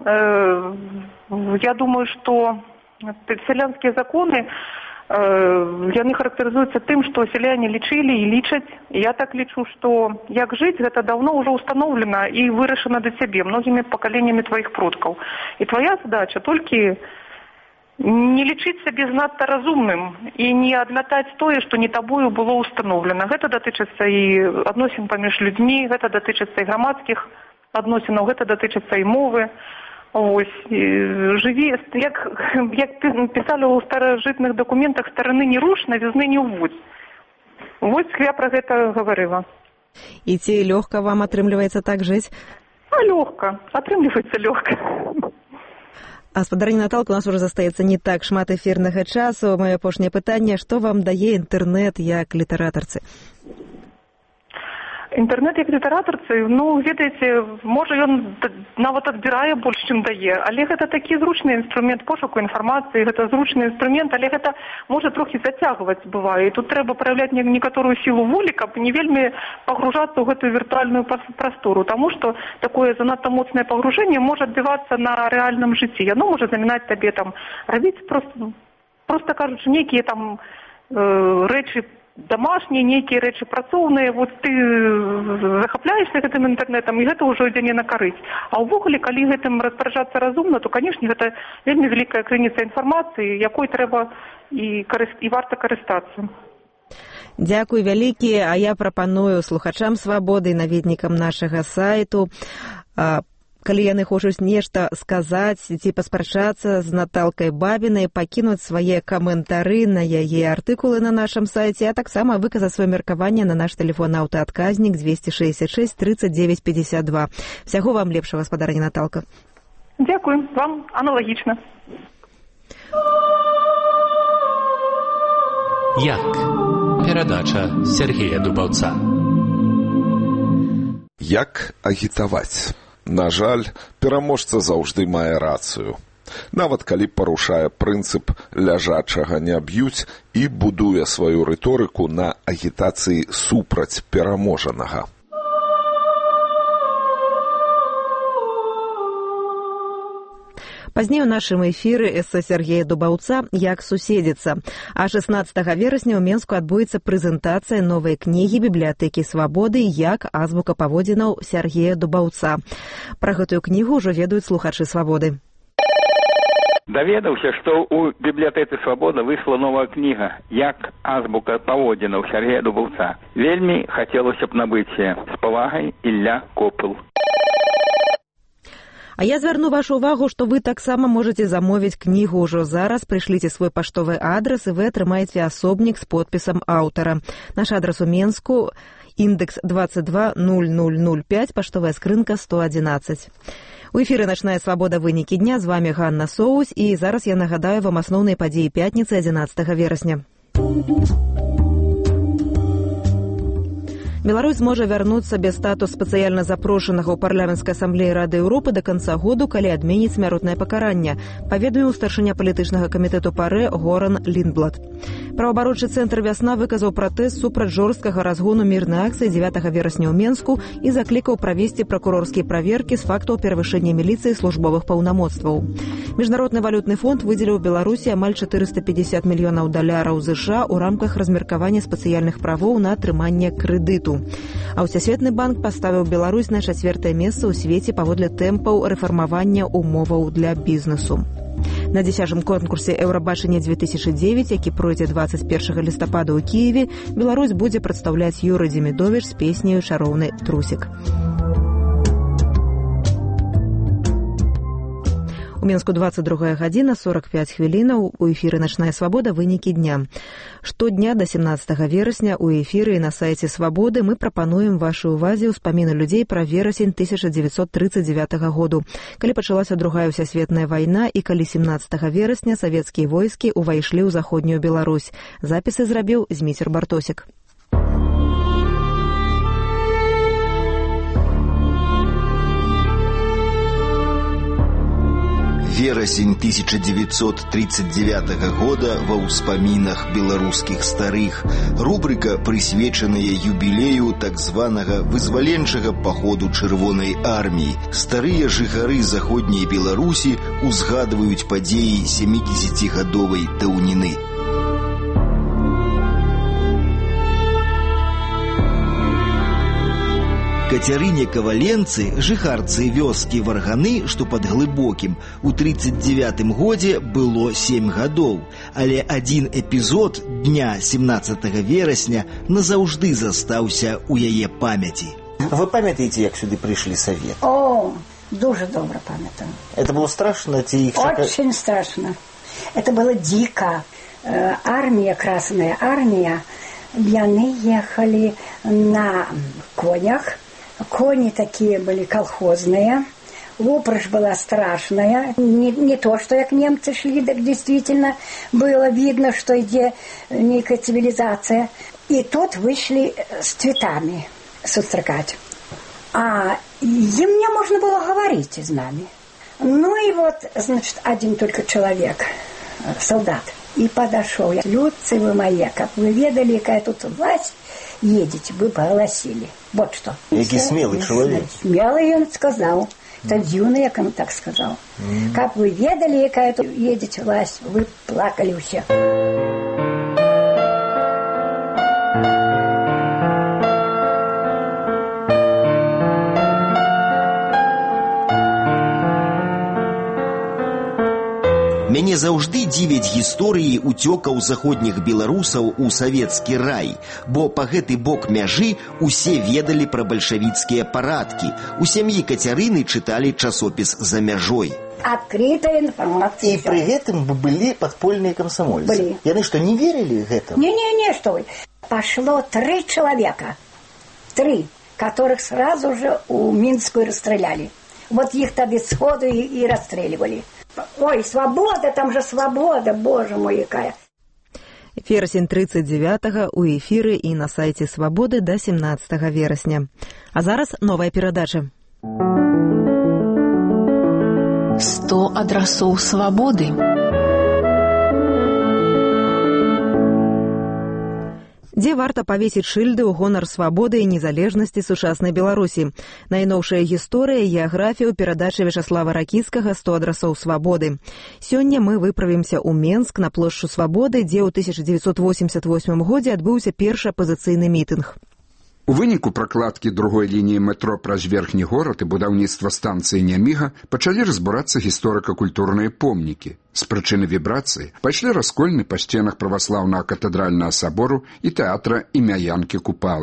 я думаю, што сялянскія законы, яны характарызуюцца тым, што сяляне лічылі і лічаць. Я так лічу, што як жыць, гэта даўно ўжо ўстаноўлена і вырашана да цябе многімі пакаленнямі тваіх продкаў. І твая задача толькі не лічыць сябе знатта разумным і не адлятаць тое, што не табою было ўстаноўлена. Гэта датычыцца і адносін паміж людзьмі, гэта датычыцца і грамадскіх адносінаў, гэта датычыцца і мовы. Ось, жыві, як пісалі ў старажытных дакументах, стараны не руш, навізны не ўводзь. Вось я пра гэта гаварыла.
І ці лёгка вам атрымліваецца так жыць?
А лёгка, атрымліваецца лёгка.
Гаспадарыня Наталка, у нас уже застаецца не так шмат эфірнага часу. Маё апошняе пытанне: што вам дае інтэрнэт як літаратарцы?
Інтэрнэт як літаратарцы, ну, ведаеце, можа ён нават адбірае больш, чым дае, але гэта такі зручны інструмент пошуку інфармацыі, гэта зручны інструмент, але гэта можа трохі зацягваць, бывае. І тут трэба праяўляць некаторую сілу волі, каб не вельмі пагружацца ў гэтую віртуальную прастору, таму што такое занадта моцнае пагружэнне можа адбівацца на рэальным жыцці. Яно можа замінаць табе там, рабіць проста кажучы, нейкія там рэчы домашнія, нейкія рэчы працоўныя, вот ты захапляешься гэтым інтэрнэтам, і гэта ўжо ідзе не на карысць. А ўвогуле, калі гэтым распараджацца разумна, то, канешне, гэта вельмі вялікая крыніца інфармацыі, якой трэба і варта карыстацца.
Дзякуй вялікі, а я прапаную слухачам «Свабоды» і наведнікам нашага сайту, калі яны хочуць нешта сказаць ці паспрачацца з Наталкай Бабінай, пакінуць свае каментары на яе артыкулы на нашым сайце, а таксама выказаць сваё меркаванне на наш тэлефон-аўтаадказнік 266 39 52. Всяго вам лепшага, гаспадарыня Наталка.
Дзякуй, вам аналагічна.
Як? Перадача Сергея Дубаўца.
Як агітаваць? На жаль, пераможца заўжды мае рацыю. Нават калі парушае прынцып ляжачага не б'юць і будуе сваю рыторыку на агітацыі супраць пераможанага.
Пазней у нашым эфіры эсэ Сергея Дубаўца «Як суседзіцца». А 16 верасня ў Менску адбудзецца прэзентацыя новай кнігі бібліятэкі «Свабоды. Як азбука паводзінаў Сергея Дубаўца». Пра гэтую кнігу ўжо ведаюць слухачы «Свабоды».
Даведаўся, што ў бібліятэцы «Свабода» выйшла новая кніга «Як азбука паводзінаў Сергея Дубаўца». Вельмі хацелася б набыць з павагай, Ілля Копыл.
А я звярну вашу увагу, што вы таксама можаце замовіць кнігу ўжо зараз. Прышліце свой паштовы адрас, і вы атрымаеце асобнік з подпісам аўтара. Наш адрас у Менску, індекс 220005, паштовая скрынка 111. У эфіры «Начная свабода. Вынікі дня». З вами Ганна Соус, і зараз я нагадаю вам асноўныя падзеі пятніцы 11 верасня. Беларусь зможа вярнуцца без статус спецыяльна запрошанага ў парламенцкай асамблеі Рады Еўропы да канца году, калі адменіць смяротнае пакаранне, паведаміў старшыня палітычнага камітэту ПАРЭ Горан Ліндблад. Праваабарончы цэнтр «Вясна» выказаў пратэст супраць жорсткага разгону мірнай акцыі 9 верасня ў Менску і заклікаў правесці пракурорскія праверкі з фактаў перавышэння міліцыі службовых паўнамоцтваў. Міжнародны валютны фонд выдзеліў Беларусі амаль 450 мільёнаў даляраў США ў рамках размеркавання спецыяльных правоў на атрыманне крэдыту. А Всесветны банк паставіў Беларусь на 4-е месца ў свеце паводле тэмпаў рэфармавання умоваў для бізнесу. На 10-м конкурсе «Еўрабачання 2009», які пройдзе 21 лістапада ў Кіеве, Беларусь будзе прадстаўляць Юрый Демідович з песняю «Чароўны трусік». У Менску 22 гадзіна, 45 хвілінаў. У эфіры «Начная свабода. Вынікі дня». Штодня до 17 верасня у эфіры і на сайце «Свабоды» мы прапануем вашай увазе ўспаміны людзей пра верасень 1939 году, калі пачалася Другая Всесветная вайна і калі 17 верасня савецкія войскі ўвайшлі ў заходнюю Беларусь. Запісы зрабіў Зміцер Бартосік.
Верасень 1939 года ва ўспамінах беларускіх старых. Рубрика, прысвечаная юбілею так званага вызваленчага паходу Чырвонай арміі. Старыя жыхары заходняй Беларусі узгадваюць падзеі 70-гадовай даўніны. Кацярыне Каваленцы, жыхарцы вёскі Варганы, што пад Глыбокім, у 39-м годзе было 7 гадоў, але адзін эпізод дня 17 верасня назаўжды застаўся ў яе памяці.
Вы памятаеце, як сюды прыйшлі савет?
О, дуже добра памятаю.
Это было страшно?
Очень страшно. Это было дико. Армия, Красная армия, яны ехали на конях. Кони такие были колхозные, упряжь была страшная, не то, что как немцы шли, так действительно было видно, что идет некая цивилизация. И тут вышли с цветами сустракать. А им не можно было говорить с нами. Ну и вот, значит, один только человек, солдат, и подошел. Людцы вы мои, как вы ведали, какая тут власть, едете, вы погласили. Вот что.
Який смелый человек.
Смелый он сказал. Это юный, как он так сказал. Как вы ведали, какая тут едете власть, вы плакали все.
Мяне заўжды дзівяць гісторыі ўцёкаў заходніх беларусаў у савецкі рай, бо па гэты бок мяжы усе ведалі пра бальшавіцкія парадкі. У сям'і Кацярыны чыталі часопіс «За мяжой».
Открытая информация.
И при этом были подпольные комсомольцы.
Были.
Яны что, не верили этому?
Не, что вы. Пошло 3 человека. 3, которых сразу же у Минскую расстреляли. Вот их тогда сходу и расстреливали. Ой, свобода, там же свобода, боже мой, какая.
Верасень 39-го у эфіры і на сайце «Свабоды» до 17 верасня. А зараз новая перадача.
100 адрасоў свабоды.
Дзе варта павесіць шыльды ў гонар свабоды і незалежнасці сучаснай Беларусі. Найноўшая гісторыя і геаграфія ў перадачы Вячаслава Ракіцкага «100 адрасоў свабоды». Сёння мы выправімся ў Менск на плошчу Свабоды, дзе ў 1988 годзе адбыўся першы апазіцыйны мітынг.
У выніку пракладкі другой лініі метро праз верхні горад і будаўніцтва станцыі Няміга пачалі разбурацца гісторыка-культурныя помнікі. З прычыны вібрацыі пайшлі раскольны па сценах праваслаўнага катэдральнага сабору і тэатра імя Янкі Купалы.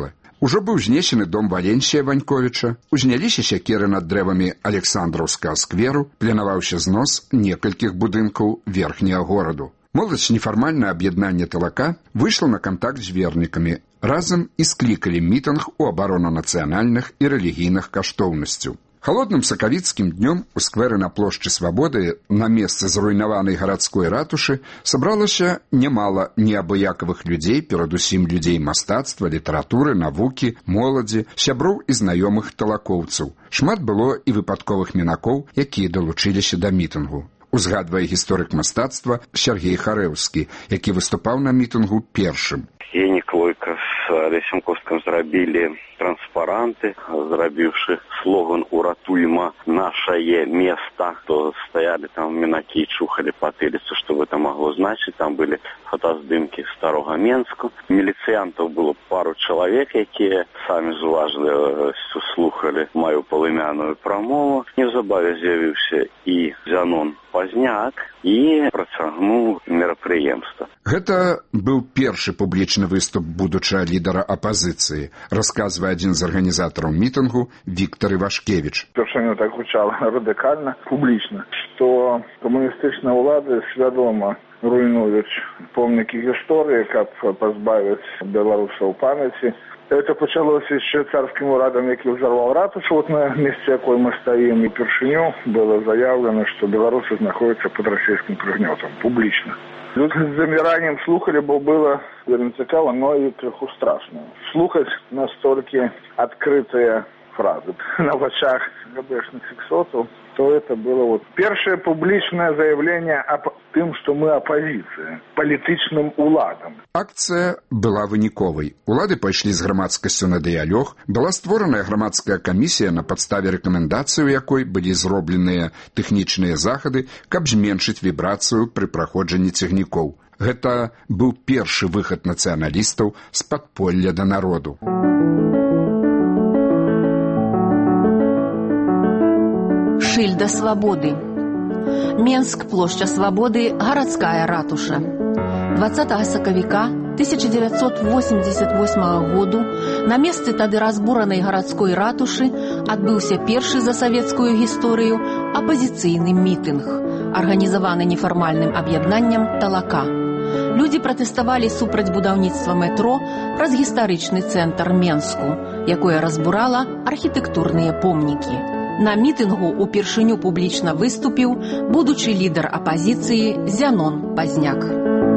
Ужо быў знесены дом Валенсія Ваньковіча, узняліся сякеры над дрэвамі Александраўскага скверу, планаваўся знос некалькіх будынкаў верхняга гораду. Моладзь нефармальнае аб'яднанне Талака выйшла на кантакт з вернікамі, разам і склікалі мітынг у абарону нацыянальных і рэлігійных каштоўнасцяў. Халодным сакавіцкім днём у скверы на плошчы Свабоды на месцы зруйнаванай гарадской ратушы сабралася нямала неабыякавых людзей, перадусім людзей мастацтва, літаратуры, навукі, моладзі, сяброў і знаёмых талакоўцаў. Шмат было і выпадковых мінакоў, якія далучыліся да мітынгу. Узгадвае гісторык мастацтва Сергей Харэўскі, які выступаў на мітынгу першым.
Енік Лойка з Алесем Косткам зрабілі транспаранты, зрабіўшы слоган «Уратуйма нашае места». То стаялі там мінакі і чухалі патыліцу, што гэта магло значыць. Там былі фотаздымкі старога Менску. Міліцыянтаў было пару чалавек, якія самі зуважліва слухалі маю палымяную прамову. Неўзабаве з'явіўся і Зянон Пазняк і працягнуў мерапрыемства.
Гэта быў першы публічны выступ будучага лідара апазіцыі, расказвае адзін з арганізатараў мітынгу Віктор Івашкевіч.
Першыню так гучала радыкальна, публічна, што камуністычныя ўлады свядома руйнуюць помнікі гісторыі, каб пазбавіць беларусаў памяці. Это пачалося яшчэ царскім урадам, які ўзарваў ратушу, вот на месцы, якой мы стаім, і першыню было заявлена, што беларусы знаходзяцца пад расійскім прыгнётам, публічна. Люди з заміраннем слухали, бо было вельмі цікаво, но і крыху страшно. Слухаць настолькі адкрытыя фразы на вачах ГБшных фіксотаў, то это было вот першае публічнае заявленне аб тым, што мы апазіцыя палітычным уладам.
Акцыя была выніковай. Улады пайшлі з грамадскасцю на дыялог, была створаная грамадская камісія, на падставе рэкамендацыі, у якой былі зробленыя тэхнічныя захады, каб зменшыць вібрацыю пры праходжанні цягнікоў. Гэта быў першы выхад нацыяналістаў з падполля да народу.
Шыльда свабоды. Менск, плошча Свабоды, гарадская ратуша. 20 сакавіка 1988 году на месцы тады разбуранай гарадской ратушы адбыўся першы за савецкую гісторыю апазіцыйны мітынг, арганізаваны нефармальным аб'яднаннем Талака. Людзі пратэставалі супраць будаўніцтва метро праз гістарычны цэнтр Менску, якое разбурала архітэктурныя помнікі. На мітынгу упершыню публічна выступіў будучы лідар апазіцыі Зянон Пазняк.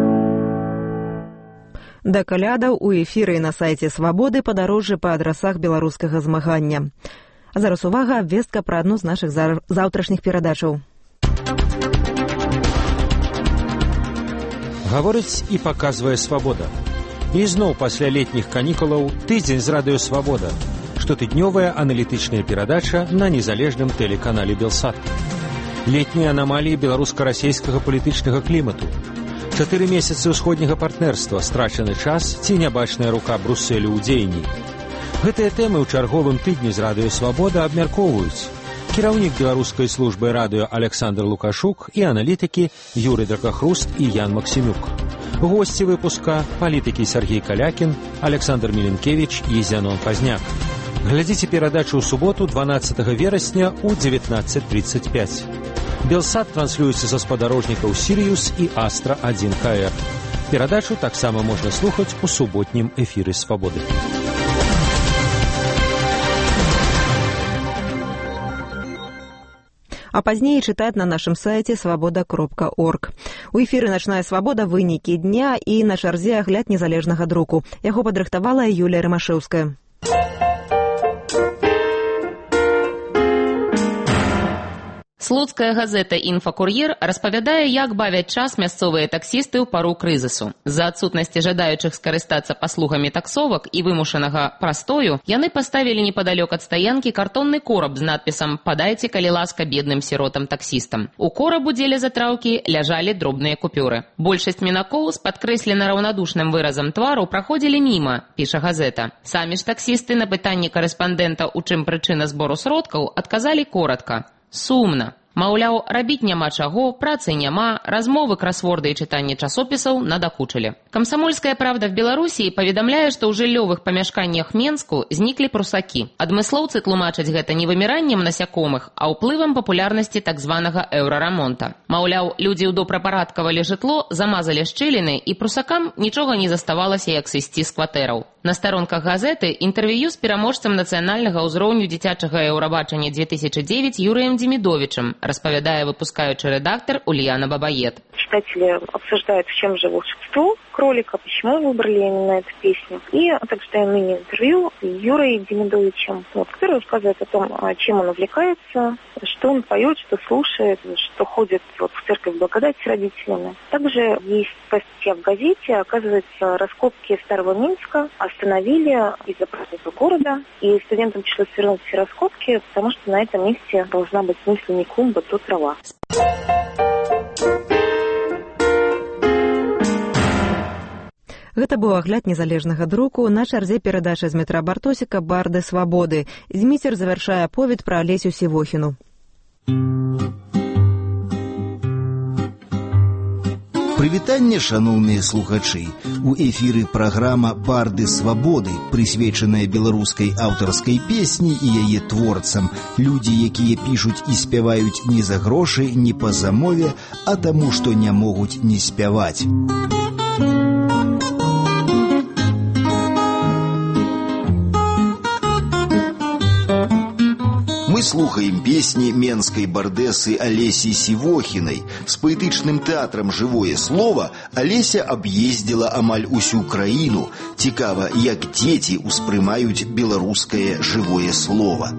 Да калядаў у эфіры на сайце Свабоды падарожжы па адрасах беларускага змагання. А зараз увага, абвестка пра адну з нашых заўтрашніх перадачаў.
Гаворыць і паказвае Свабода. І зноў пасля летніх канікулаў тыдзень з радыё Свабода. Штотыднёвая аналітычная перадача на незалежным тэлеканале «Белсат». Летнія анамаліі беларуска-расейскага палітычнага клімату. 4 месяцы ўсходняга партнерства, страчаны час ці нябачная рука Брусэлю ў дзеянні. Гэтыя тэмы ў чарговым тыдні з радыё «Свабода» абмяркоўваюць кіраўнік беларускай службы радыё Александр Лукашук і аналітыкі Юрый Дракахруст і Ян Максімюк. Госці выпуска – палітыкі Сергей Калякін, Александр Міленкевіч і Зянон Пазняк. Глядзіце перадачу ў суботу 12 верасня ў 19:35. Белсат транслюецца са спадарожнікаў «Сіриус» і «Астра-1 КР». Перадачу таксама можна слухаць у суботнім эфіры «Свабоды».
А пазней чытаць на нашым сайце свабода.орг. У эфіры «Начная свабода» вынікі дня і на чарзе агляд незалежнага друку. Яго падрыхтавала Юлія Рымашэўская.
Слуцкая газета «Інфакур'ер» распавядае, як бавяць час мясцовыя таксісты ў пару крызісу. З-за адсутнасці жадаючых скарыстацца паслугамі таксовак і вымушанага прастою, яны паставілі непадалёк ад стаянкі картонны кораб з надпісам «Падайце, калі ласка, бедным сіротам таксістам». У корабу дзеля затраўкі ляжалі дробныя купюры. Большасць мінакоў з падкрэслена раўнадушным выразам твару праходзілі міма, піша газета. Самі ж таксісты на пытанне карэспандэнта, у чым прычына збору сродкаў, адказалі коратка. Сумна. Маўляў, рабіць няма чаго, працы няма, размовы, красворды і чытанне часопісаў надакучылі. Камсамольская правда в Беларусі паведамляе, што ў жыллёвых памяшканнях Менску зніклі прусакі. Адмыслоўцы тлумачаць гэта не выміраннем насякомых, а ўплывам папулярнасці так званага еўрарамонта. Маўляў, людзі ўдобрапарадкавалі жытло, замазалі шчыліны, і прусакам нічога не заставалася, як сысці з кватэраў. На старонках газеты інтэрв'ю з пераможцам нацыянальнага ўзроўню дзіцячага Еўрабачання 2009 Юрыем Демидовичем, распавядае выпускаючы редактор Ульяна Бабаед.
Читатели обсуждают, в чем же волшебство кролика, почему выбрали именно эту песню. И также даем ныне интервью с Юрой Демидовичем, который рассказывает о том, чем он увлекается, что он поет, что слушает, что ходит в церковь благодати с родителями. Также есть статья в газете, оказывается, раскопки Старого Минска остановили из-за праздника города, и студентам пришлось вернуть все раскопки, потому что на этом месте должна быть мысль не клумба, то трава.
Гэта быў агляд незалежнага друку. На чарзе перадачы з метра Бартосіка «Барды свабоды». Зміцер завяршае аповед пра Алесю Сівохіну.
Прывітанне, шаноўныя слухачы. У эфіры праграма «Барды свабоды», прысвечаная беларускай аўтарскай песні і яе творцам. Людзі, якія пішуць і спяваюць не за грошы, не па замове, а таму, што не могуць не спяваць. Мы слухаем песни менской бардесы Олесі Сівохінай. С паэтычным тэатрам «Живое слово» Олеся аб'ездзіла амаль усю краіну. Цікава, як дзеці ўспрымаюць беларускае жывое слово.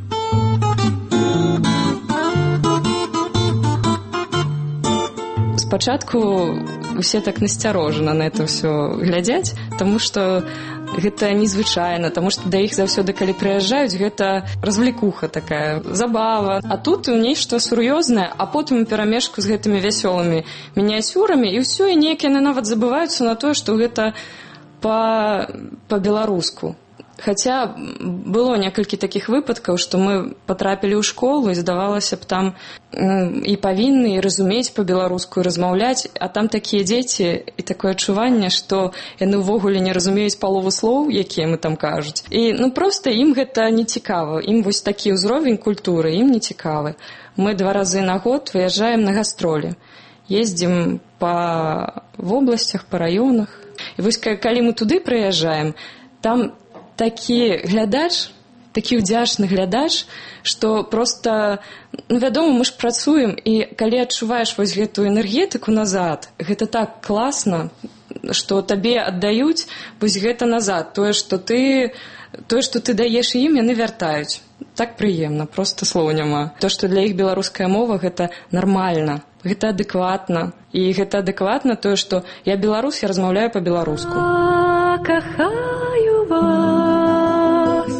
Спачатку усе так насцярожана на это ўсё глядзяць, таму што гэта незвычайна, таму што да іх заўсёды, калі прыязджаюць, гэта развлекуха такая, забава. А тут нешта сур'ёзнае, а потым у перамешку з гэтымі вясёлымі мініяцюрамі, і ўсё, і неяк яны нават забываюцца на тое, што гэта па-беларуску. Хаця было некалькі такіх выпадкаў, што мы патрапілі ў школу, і здавалася б, там і павінны і разумець па-беларуску, і размаўляць, а там такія дзеці, і такое адчуванне, што яны ўвогуле не разумеюць палову слоў, якія мы там кажуць. І проста ім гэта не цікава, ім вось такі ўзровень культуры, ім не цікавы. Мы 2 разы на год выязджаем на гастролі, ездзім па вобласцях, па раёнах. І вось калі мы туды прыязджаем, там такі глядач, такі ўдзячны глядач, што проста, вядома, мы ж працуем, і калі адчуваеш вось гэтую энергетыку назад, гэта так класна, што табе аддаюць вось гэта назад, тое, што ты даеш ім, яны вяртаюць. Так прыемна, проста слоў няма. То, што для іх беларуская мова, гэта нармальна, гэта адэкватна. І гэта адэкватна тое, што я беларус, я размаўляю па-беларуску. Кахаю вас,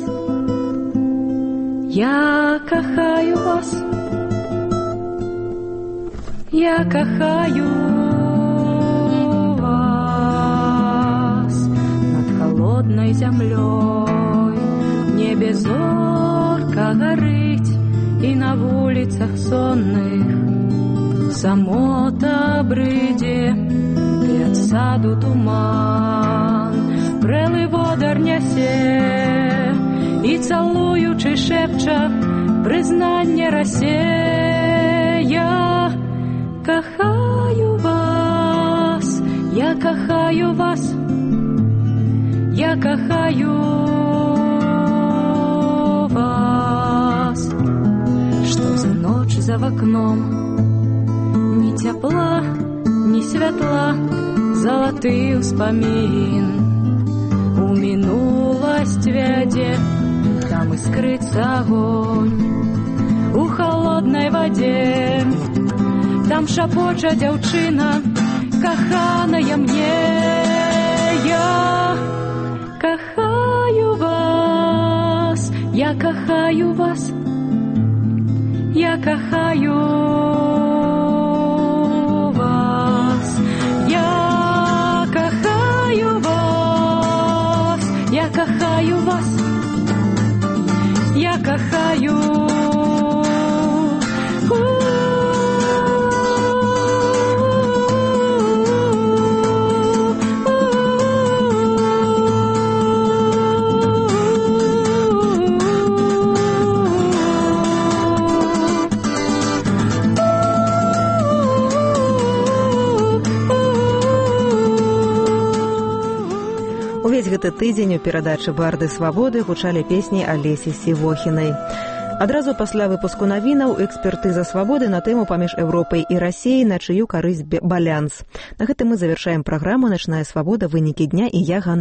я кахаю вас, я кахаю вас над холодной зямлёй. В небе зорка горыць, і на вуліцах сонных самота брыдзе, ты ад саду туман, прэлы водар нясе, і цалуючы шэпча прызнанне расе. Я кахаю вас, я кахаю вас, я кахаю вас. Што за ноч за вакном, ні цяпла, ні святла, залаты ўспамін у мінуласць вядзе, там іскрыцца агонь у холоднай вадзе, там шапоча дзяўчына, каханая мне. Я кахаю вас, я кахаю вас, я кахаю вас, я кахаю вас, я кахаю вас, я кахаю.
Увесь гэты тыдзень у перадачы «Барды свабоды» гучалі песні Алесі Сівохінай. Адразу пасля выпуску навінаў экспертыза свабоды на тэму паміж Еўропай і Расіяй, на чыю карысць балянс. На гэтым мы завяршаем праграму «Начная свабода. Вынікі дня» і я, Ганна